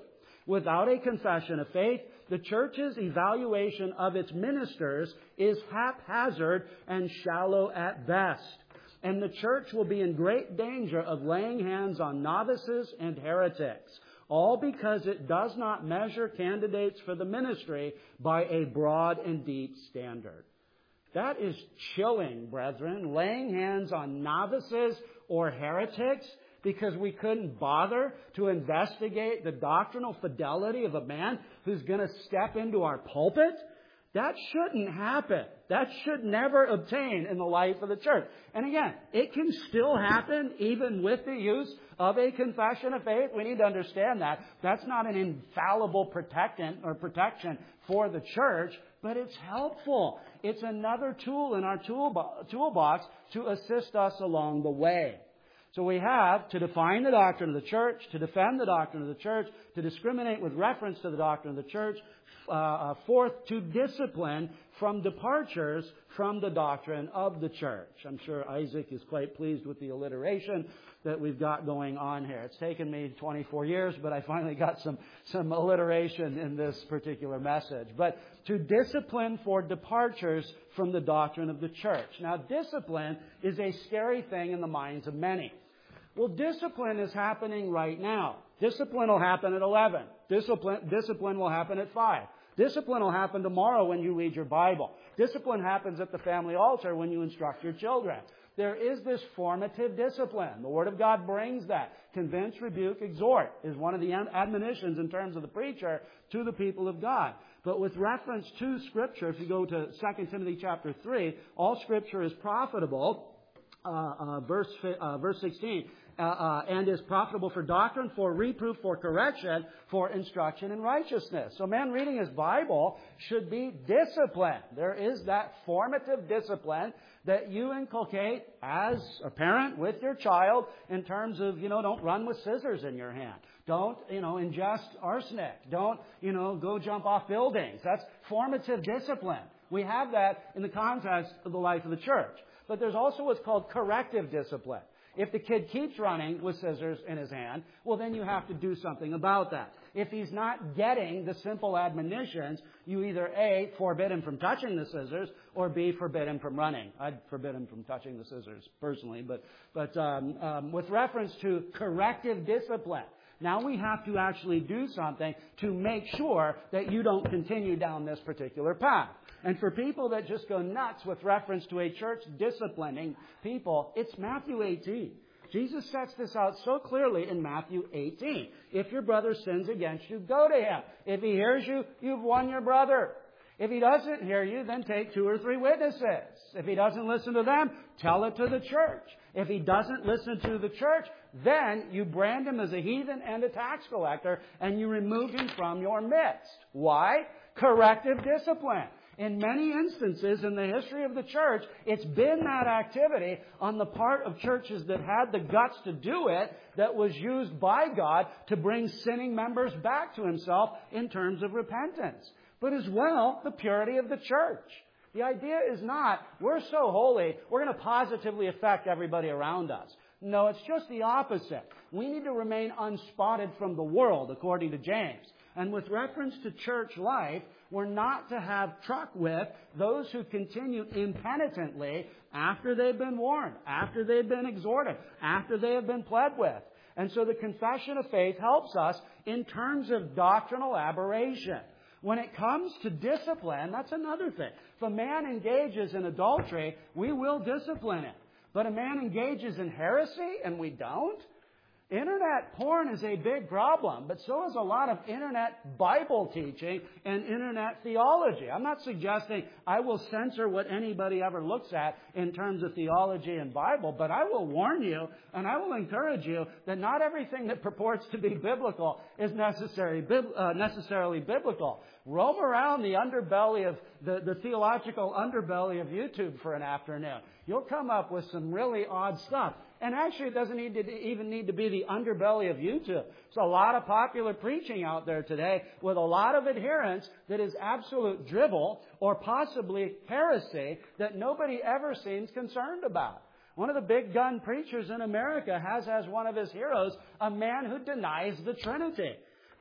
Without a confession of faith, the church's evaluation of its ministers is haphazard and shallow at best. And the church will be in great danger of laying hands on novices and heretics, all because it does not measure candidates for the ministry by a broad and deep standard. That is chilling, brethren. Laying hands on novices or heretics because we couldn't bother to investigate the doctrinal fidelity of a man who's going to step into our pulpit. That shouldn't happen. That should never obtain in the life of the church. And again, it can still happen even with the use of a confession of faith. We need to understand that. That's not an infallible protectant or protection for the church, but it's helpful. It's another tool in our toolbox to assist us along the way. So we have to define the doctrine of the church, to defend the doctrine of the church, to discriminate with reference to the doctrine of the church. Uh, fourth, to discipline from departures from the doctrine of the church. I'm sure Isaac is quite pleased with the alliteration that we've got going on here. It's taken me twenty-four years, but I finally got some, some alliteration in this particular message. But to discipline for departures from the doctrine of the church. Now, discipline is a scary thing in the minds of many. Well, discipline is happening right now. Discipline will happen at eleven. Discipline, discipline will happen at five. Discipline will happen tomorrow when you read your Bible. Discipline happens at the family altar when you instruct your children. There is this formative discipline. The Word of God brings that. Convince, rebuke, exhort is one of the admonitions in terms of the preacher to the people of God. But with reference to Scripture, if you go to Second Timothy chapter three, all Scripture is profitable. Uh, uh, verse, uh, verse sixteen. Uh, uh, and is profitable for doctrine, for reproof, for correction, for instruction in righteousness. So man reading his Bible should be disciplined. There is that formative discipline that you inculcate as a parent with your child in terms of, you know, don't run with scissors in your hand. Don't, you know, ingest arsenic. Don't, you know, go jump off buildings. That's formative discipline. We have that in the context of the life of the church. But there's also what's called corrective discipline. If the kid keeps running with scissors in his hand, well, then you have to do something about that. If he's not getting the simple admonitions, you either A, forbid him from touching the scissors, or B, forbid him from running. I'd forbid him from touching the scissors personally, but, but um, um, with reference to corrective discipline, now we have to actually do something to make sure that you don't continue down this particular path. And for people that just go nuts with reference to a church disciplining people, it's Matthew eighteen. Jesus sets this out so clearly in Matthew eighteen. If your brother sins against you, go to him. If he hears you, you've won your brother. If he doesn't hear you, then take two or three witnesses. If he doesn't listen to them, tell it to the church. If he doesn't listen to the church, then you brand him as a heathen and a tax collector, and you remove him from your midst. Why? Corrective discipline. In many instances in the history of the church, it's been that activity on the part of churches that had the guts to do it that was used by God to bring sinning members back to Himself in terms of repentance. But as well, the purity of the church. The idea is not, we're so holy, we're going to positively affect everybody around us. No, it's just the opposite. We need to remain unspotted from the world, according to James. And with reference to church life, we're not to have truck with those who continue impenitently after they've been warned, after they've been exhorted, after they have been pled with. And so the confession of faith helps us in terms of doctrinal aberration. When it comes to discipline, that's another thing. If a man engages in adultery, we will discipline him. But a man engages in heresy and we don't? Internet porn is a big problem, but so is a lot of internet Bible teaching and internet theology. I'm not suggesting I will censor what anybody ever looks at in terms of theology and Bible, but I will warn you and I will encourage you that not everything that purports to be biblical is necessary, uh, necessarily biblical. Roam around the underbelly of the, the theological underbelly of YouTube for an afternoon. You'll come up with some really odd stuff. And actually, it doesn't need to even need to be the underbelly of YouTube. There's a lot of popular preaching out there today with a lot of adherents that is absolute drivel or possibly heresy that nobody ever seems concerned about. One of the big gun preachers in America has as one of his heroes a man who denies the Trinity.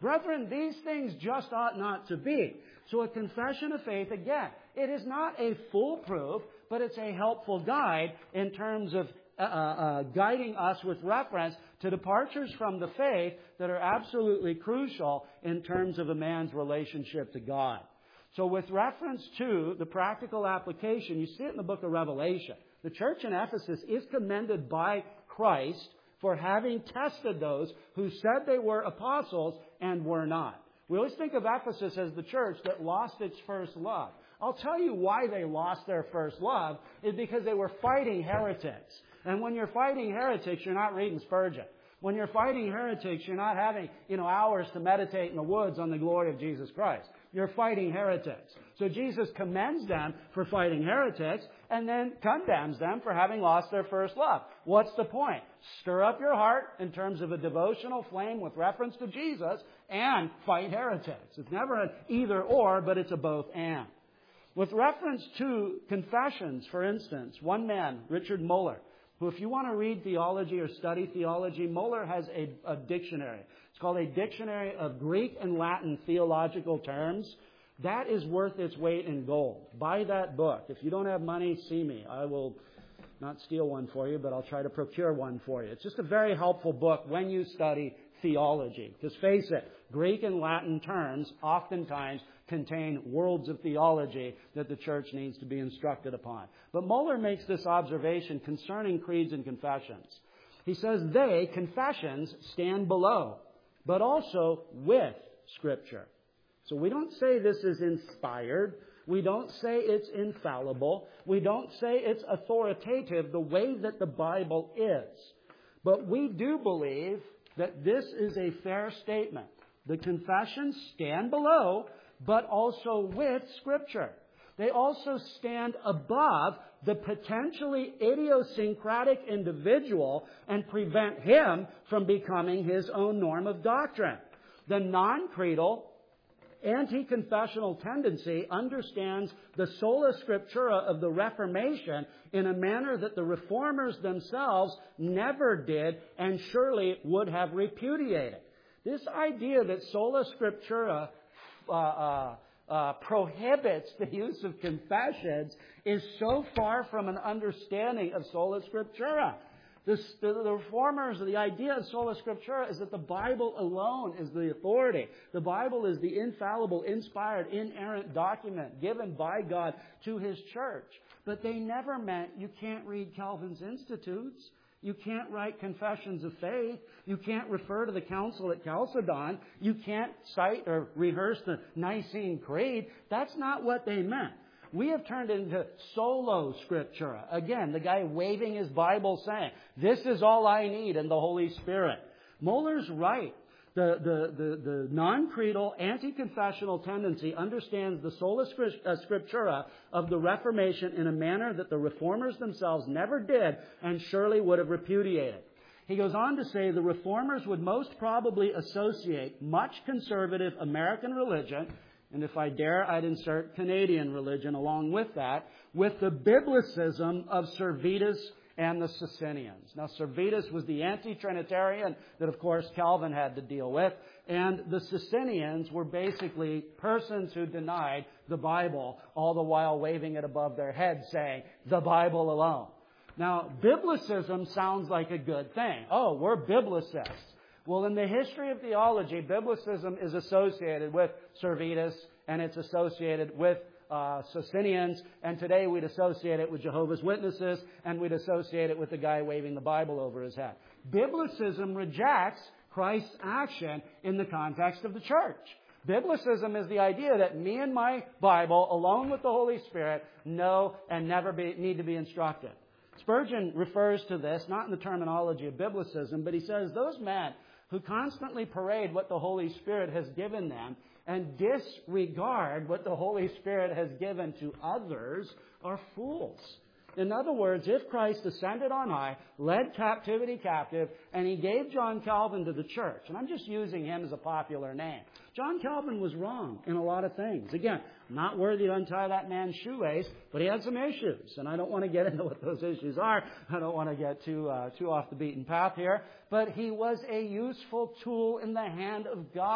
Brethren, these things just ought not to be. So a confession of faith, again, it is not a foolproof, but it's a helpful guide in terms of uh, uh, guiding us with reference to departures from the faith that are absolutely crucial in terms of a man's relationship to God. So with reference to the practical application, you see it in the book of Revelation. The church in Ephesus is commended by Christ for having tested those who said they were apostles and were not. We always think of Ephesus as the church that lost its first love. I'll tell you why they lost their first love is because they were fighting heretics. And when you're fighting heretics, you're not reading Spurgeon. When you're fighting heretics, you're not having, you know, hours to meditate in the woods on the glory of Jesus Christ. You're fighting heretics. So Jesus commends them for fighting heretics and then condemns them for having lost their first love. What's the point? Stir up your heart in terms of a devotional flame with reference to Jesus and fight heretics. It's never an either or, but it's a both and. With reference to confessions, for instance, one man, Richard Muller, who if you want to read theology or study theology, Muller has a, a dictionary. It's called a Dictionary of Greek and Latin Theological Terms. That is worth its weight in gold. Buy that book. If you don't have money, see me. I will not steal one for you, but I'll try to procure one for you. It's just a very helpful book when you study theology. Because face it, Greek and Latin terms oftentimes contain worlds of theology that the church needs to be instructed upon. But Muller makes this observation concerning creeds and confessions. He says they, confessions, stand below, but also with Scripture. So we don't say this is inspired. We don't say it's infallible. We don't say it's authoritative the way that the Bible is. But we do believe that this is a fair statement. The confessions stand below, but also with Scripture. They also stand above the potentially idiosyncratic individual and prevent him from becoming his own norm of doctrine. The non-creedal, anti-confessional tendency understands the sola scriptura of the Reformation in a manner that the Reformers themselves never did and surely would have repudiated. This idea that sola scriptura uh, uh, uh, prohibits the use of confessions is so far from an understanding of sola scriptura. The, the, the Reformers, the idea of sola scriptura is that the Bible alone is the authority. The Bible is the infallible, inspired, inerrant document given by God to His church. But they never meant you can't read Calvin's Institutes. You can't write confessions of faith. You can't refer to the council at Chalcedon. You can't cite or rehearse the Nicene Creed. That's not what they meant. We have turned it into solo scriptura. Again, the guy waving his Bible saying, this is all I need in the Holy Spirit. Muller's right. The, the, the, the non-creedal, anti-confessional tendency understands the sola scriptura of the Reformation in a manner that the Reformers themselves never did and surely would have repudiated. He goes on to say the Reformers would most probably associate much conservative American religion, and if I dare, I'd insert Canadian religion along with that, with the biblicism of Servetus and the Socinians. Now, Servetus was the anti-Trinitarian that, of course, Calvin had to deal with. And the Socinians were basically persons who denied the Bible, all the while waving it above their head, saying, the Bible alone. Now, biblicism sounds like a good thing. Oh, we're biblicists. Well, in the history of theology, biblicism is associated with Servetus, and it's associated with uh, Socinians, and today we'd associate it with Jehovah's Witnesses, and we'd associate it with the guy waving the Bible over his head. Biblicism rejects Christ's action in the context of the church. Biblicism is the idea that me and my Bible, along with the Holy Spirit, know and never be, need to be instructed. Spurgeon refers to this, not in the terminology of biblicism, but he says those men who constantly parade what the Holy Spirit has given them and disregard what the Holy Spirit has given to others are fools. In other words, if Christ ascended on high, led captivity captive, and he gave John Calvin to the church, and I'm just using him as a popular name, John Calvin was wrong in a lot of things. Again, not worthy to untie that man's shoelace, but he had some issues, and I don't want to get into what those issues are. I don't want to get too uh, too off the beaten path here, but he was a useful tool in the hand of God.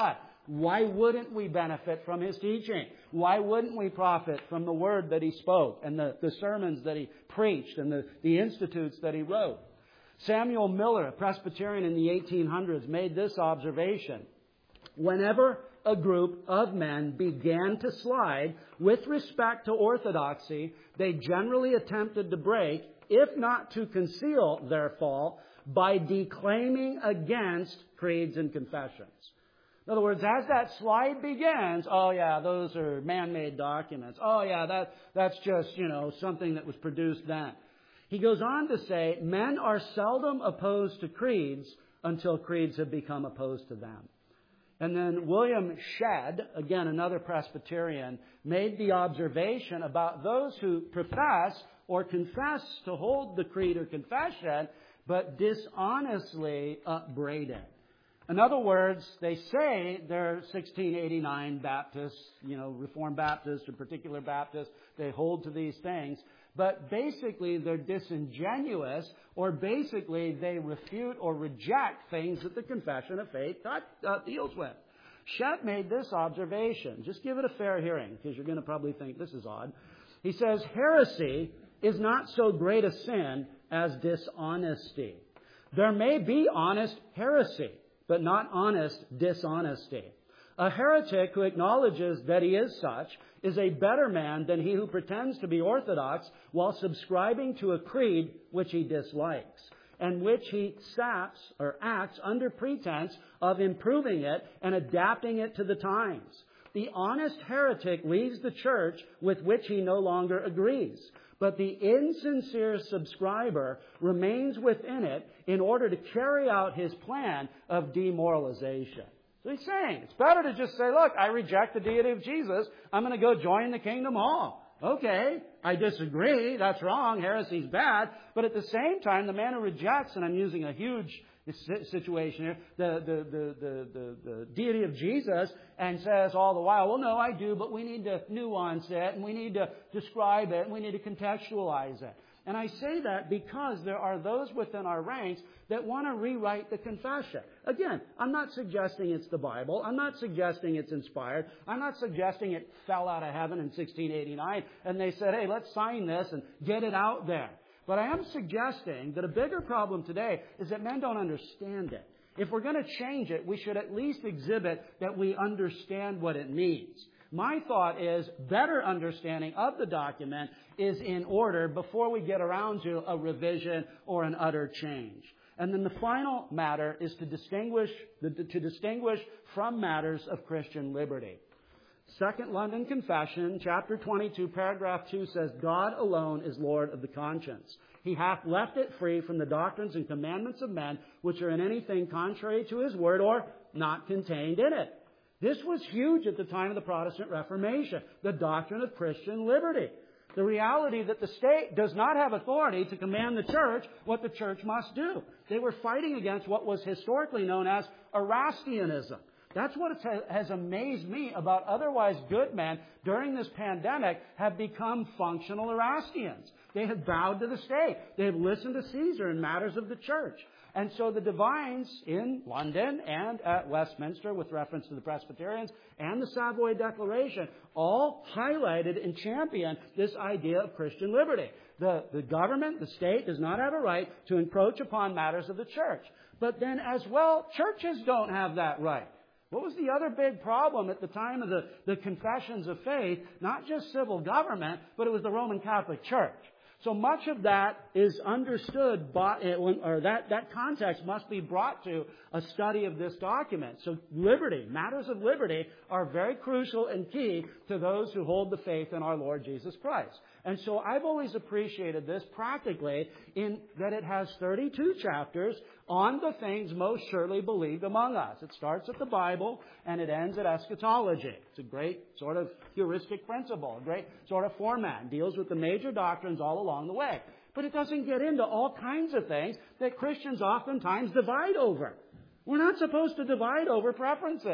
Why wouldn't we benefit from his teaching? Why wouldn't we profit from the word that he spoke and the, the sermons that he preached and the, the institutes that he wrote? Samuel Miller, a Presbyterian in the eighteen hundreds, made this observation. Whenever a group of men began to slide with respect to orthodoxy, they generally attempted to break, if not to conceal their fall, by declaiming against creeds and confessions. In other words, as that slide begins, oh yeah, those are man-made documents. Oh yeah, that that's just, you know, something that was produced then. He goes on to say, men are seldom opposed to creeds until creeds have become opposed to them. And then William Shedd, again another Presbyterian, made the observation about those who profess or confess to hold the creed or confession, but dishonestly upbraid it. In other words, they say they're sixteen eighty-nine Baptists, you know, Reformed Baptists or particular Baptists. They hold to these things. But basically, they're disingenuous, or basically they refute or reject things that the Confession of Faith uh, deals with. Shedd made this observation. Just give it a fair hearing, because you're going to probably think this is odd. He says, heresy is not so great a sin as dishonesty. There may be honest heresy, but not honest dishonesty. A heretic who acknowledges that he is such is a better man than he who pretends to be orthodox while subscribing to a creed which he dislikes, and which he saps or acts under pretense of improving it and adapting it to the times. The honest heretic leaves the church with which he no longer agrees, but the insincere subscriber remains within it in order to carry out his plan of demoralization. So he's saying it's better to just say, look, I reject the deity of Jesus. I'm going to go join the Kingdom Hall. Okay, I disagree. That's wrong. Heresy's bad. But at the same time, the man who rejects, and I'm using a huge situation here, the, the, the, the, the, the deity of Jesus, and says all the while, well, no, I do, but we need to nuance it, and we need to describe it, and we need to contextualize it. And I say that because there are those within our ranks that want to rewrite the confession. Again, I'm not suggesting it's the Bible. I'm not suggesting it's inspired. I'm not suggesting it fell out of heaven in sixteen eighty-nine and they said, hey, let's sign this and get it out there. But I am suggesting that a bigger problem today is that men don't understand it. If we're going to change it, we should at least exhibit that we understand what it means. My thought is better understanding of the document is in order before we get around to a revision or an utter change. And then the final matter is to distinguish, to distinguish from matters of Christian liberty. Second London Confession, chapter twenty-two, paragraph two says, God alone is Lord of the conscience. He hath left it free from the doctrines and commandments of men, which are in anything contrary to his word or not contained in it. This was huge at the time of the Protestant Reformation, the doctrine of Christian liberty. The reality that the state does not have authority to command the church what the church must do. They were fighting against what was historically known as Erastianism. That's what has amazed me about otherwise good men during this pandemic have become functional Erastians. They have bowed to the state. They have listened to Caesar in matters of the church. And so the divines in London and at Westminster, with reference to the Presbyterians and the Savoy Declaration, all highlighted and championed this idea of Christian liberty. The, the government, the state, does not have a right to encroach upon matters of the church. But then as well, churches don't have that right. What was the other big problem at the time of the, the confessions of faith? Not just civil government, but it was the Roman Catholic Church. So much of that is understood by, or that, that context must be brought to a study of this document. So liberty, matters of liberty, are very crucial and key to those who hold the faith in our Lord Jesus Christ. And so I've always appreciated this practically in that it has thirty-two chapters on the things most surely believed among us. It starts at the Bible and it ends at eschatology. It's a great sort of heuristic principle, a great sort of format. It deals with the major doctrines all along the way. But it doesn't get into all kinds of things that Christians oftentimes divide over. We're not supposed to divide over preferences.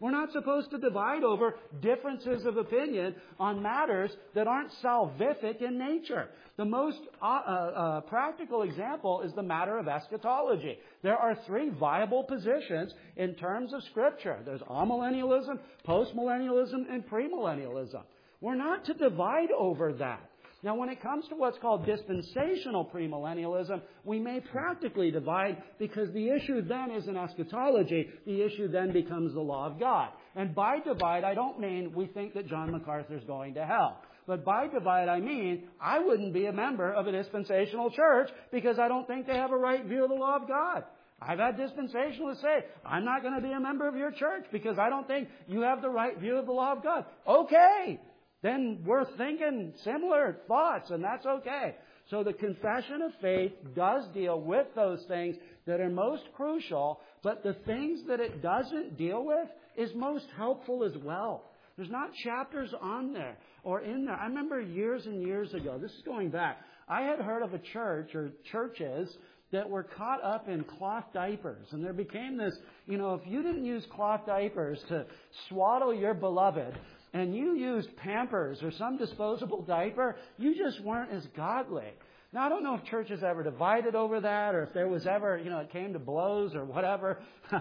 We're not supposed to divide over differences of opinion on matters that aren't salvific in nature. The most uh, uh, practical example is the matter of eschatology. There are three viable positions in terms of Scripture. There's amillennialism, postmillennialism, and premillennialism. We're not to divide over that. Now, when it comes to what's called dispensational premillennialism, we may practically divide because the issue then isn't eschatology. The issue then becomes the law of God. And by divide, I don't mean we think that John MacArthur's going to hell. But by divide, I mean I wouldn't be a member of a dispensational church because I don't think they have a right view of the law of God. I've had dispensationalists say, I'm not going to be a member of your church because I don't think you have the right view of the law of God. Okay. Then we're thinking similar thoughts, and that's okay. So the confession of faith does deal with those things that are most crucial, but the things that it doesn't deal with is most helpful as well. There's not chapters on there or in there. I remember years and years ago, this is going back, I had heard of a church or churches that were caught up in cloth diapers. And there became this, you know, if you didn't use cloth diapers to swaddle your beloved, and you used Pampers or some disposable diaper, you just weren't as godly. Now, I don't know if churches ever divided over that or if there was ever, you know, it came to blows or whatever.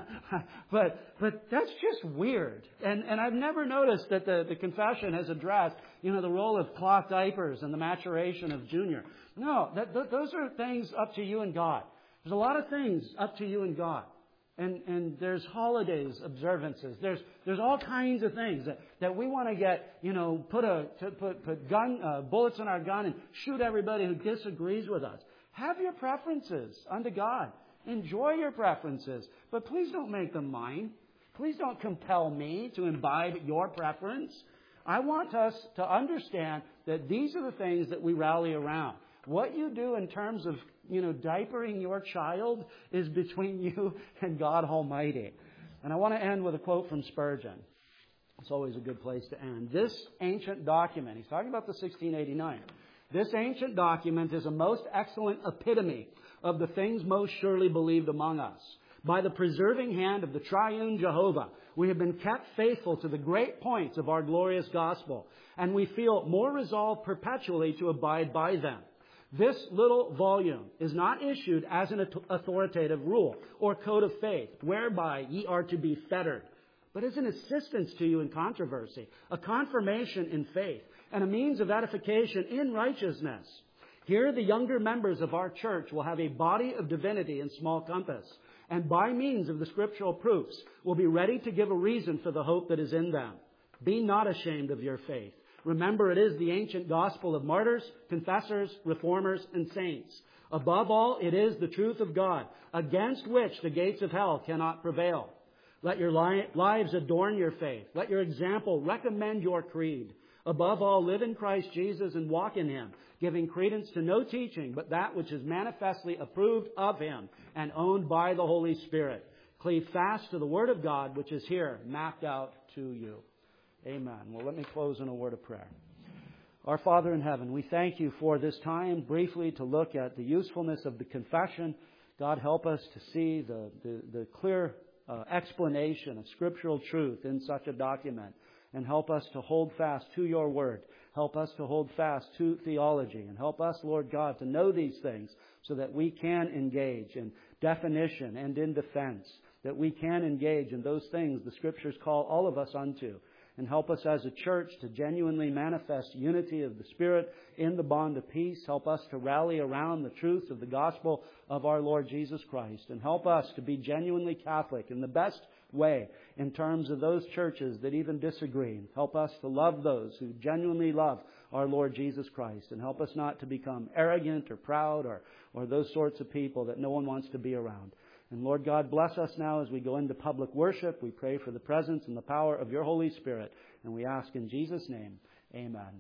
but but that's just weird. And and I've never noticed that the, the confession has addressed, you know, the role of cloth diapers and the maturation of junior. No, that, th- those are things up to you and God. There's a lot of things up to you and God. And, and there's holidays, observances. There's there's all kinds of things that, that we want to get, you know, put a to put put gun uh, bullets in our gun and shoot everybody who disagrees with us. Have your preferences unto God. Enjoy your preferences, but please don't make them mine. Please don't compel me to imbibe your preference. I want us to understand that these are the things that we rally around. What you do in terms of, you know, diapering your child is between you and God Almighty. And I want to end with a quote from Spurgeon. It's always a good place to end. This ancient document, he's talking about the sixteen eighty-nine. This ancient document is a most excellent epitome of the things most surely believed among us. By the preserving hand of the triune Jehovah, we have been kept faithful to the great points of our glorious gospel, and we feel more resolved perpetually to abide by them. This little volume is not issued as an authoritative rule or code of faith, whereby ye are to be fettered, but as an assistance to you in controversy, a confirmation in faith, and a means of edification in righteousness. Here the younger members of our church will have a body of divinity in small compass, and by means of the scriptural proofs will be ready to give a reason for the hope that is in them. Be not ashamed of your faith. Remember, it is the ancient gospel of martyrs, confessors, reformers, and saints. Above all, it is the truth of God, against which the gates of hell cannot prevail. Let your li- lives adorn your faith. Let your example recommend your creed. Above all, live in Christ Jesus and walk in Him, giving credence to no teaching but that which is manifestly approved of Him and owned by the Holy Spirit. Cleave fast to the Word of God, which is here, mapped out to you. Amen. Well, let me close in a word of prayer. Our Father in heaven, we thank you for this time briefly to look at the usefulness of the confession. God, help us to see the, the, the clear uh, explanation of scriptural truth in such a document. And help us to hold fast to your word. Help us to hold fast to theology. And help us, Lord God, to know these things so that we can engage in definition and in defense. That we can engage in those things the Scriptures call all of us unto. And help us as a church to genuinely manifest unity of the Spirit in the bond of peace. Help us to rally around the truth of the gospel of our Lord Jesus Christ. And help us to be genuinely Catholic in the best way in terms of those churches that even disagree. Help us to love those who genuinely love our Lord Jesus Christ. And help us not to become arrogant or proud or, or those sorts of people that no one wants to be around. And Lord God, bless us now as we go into public worship. We pray for the presence and the power of your Holy Spirit. And we ask in Jesus' name, amen.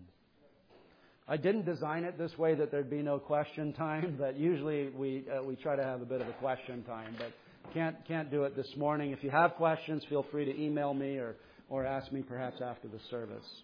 I didn't design it this way that there'd be no question time, but usually we uh, we try to have a bit of a question time. But can't can't do it this morning. If you have questions, feel free to email me or, or ask me perhaps after the service.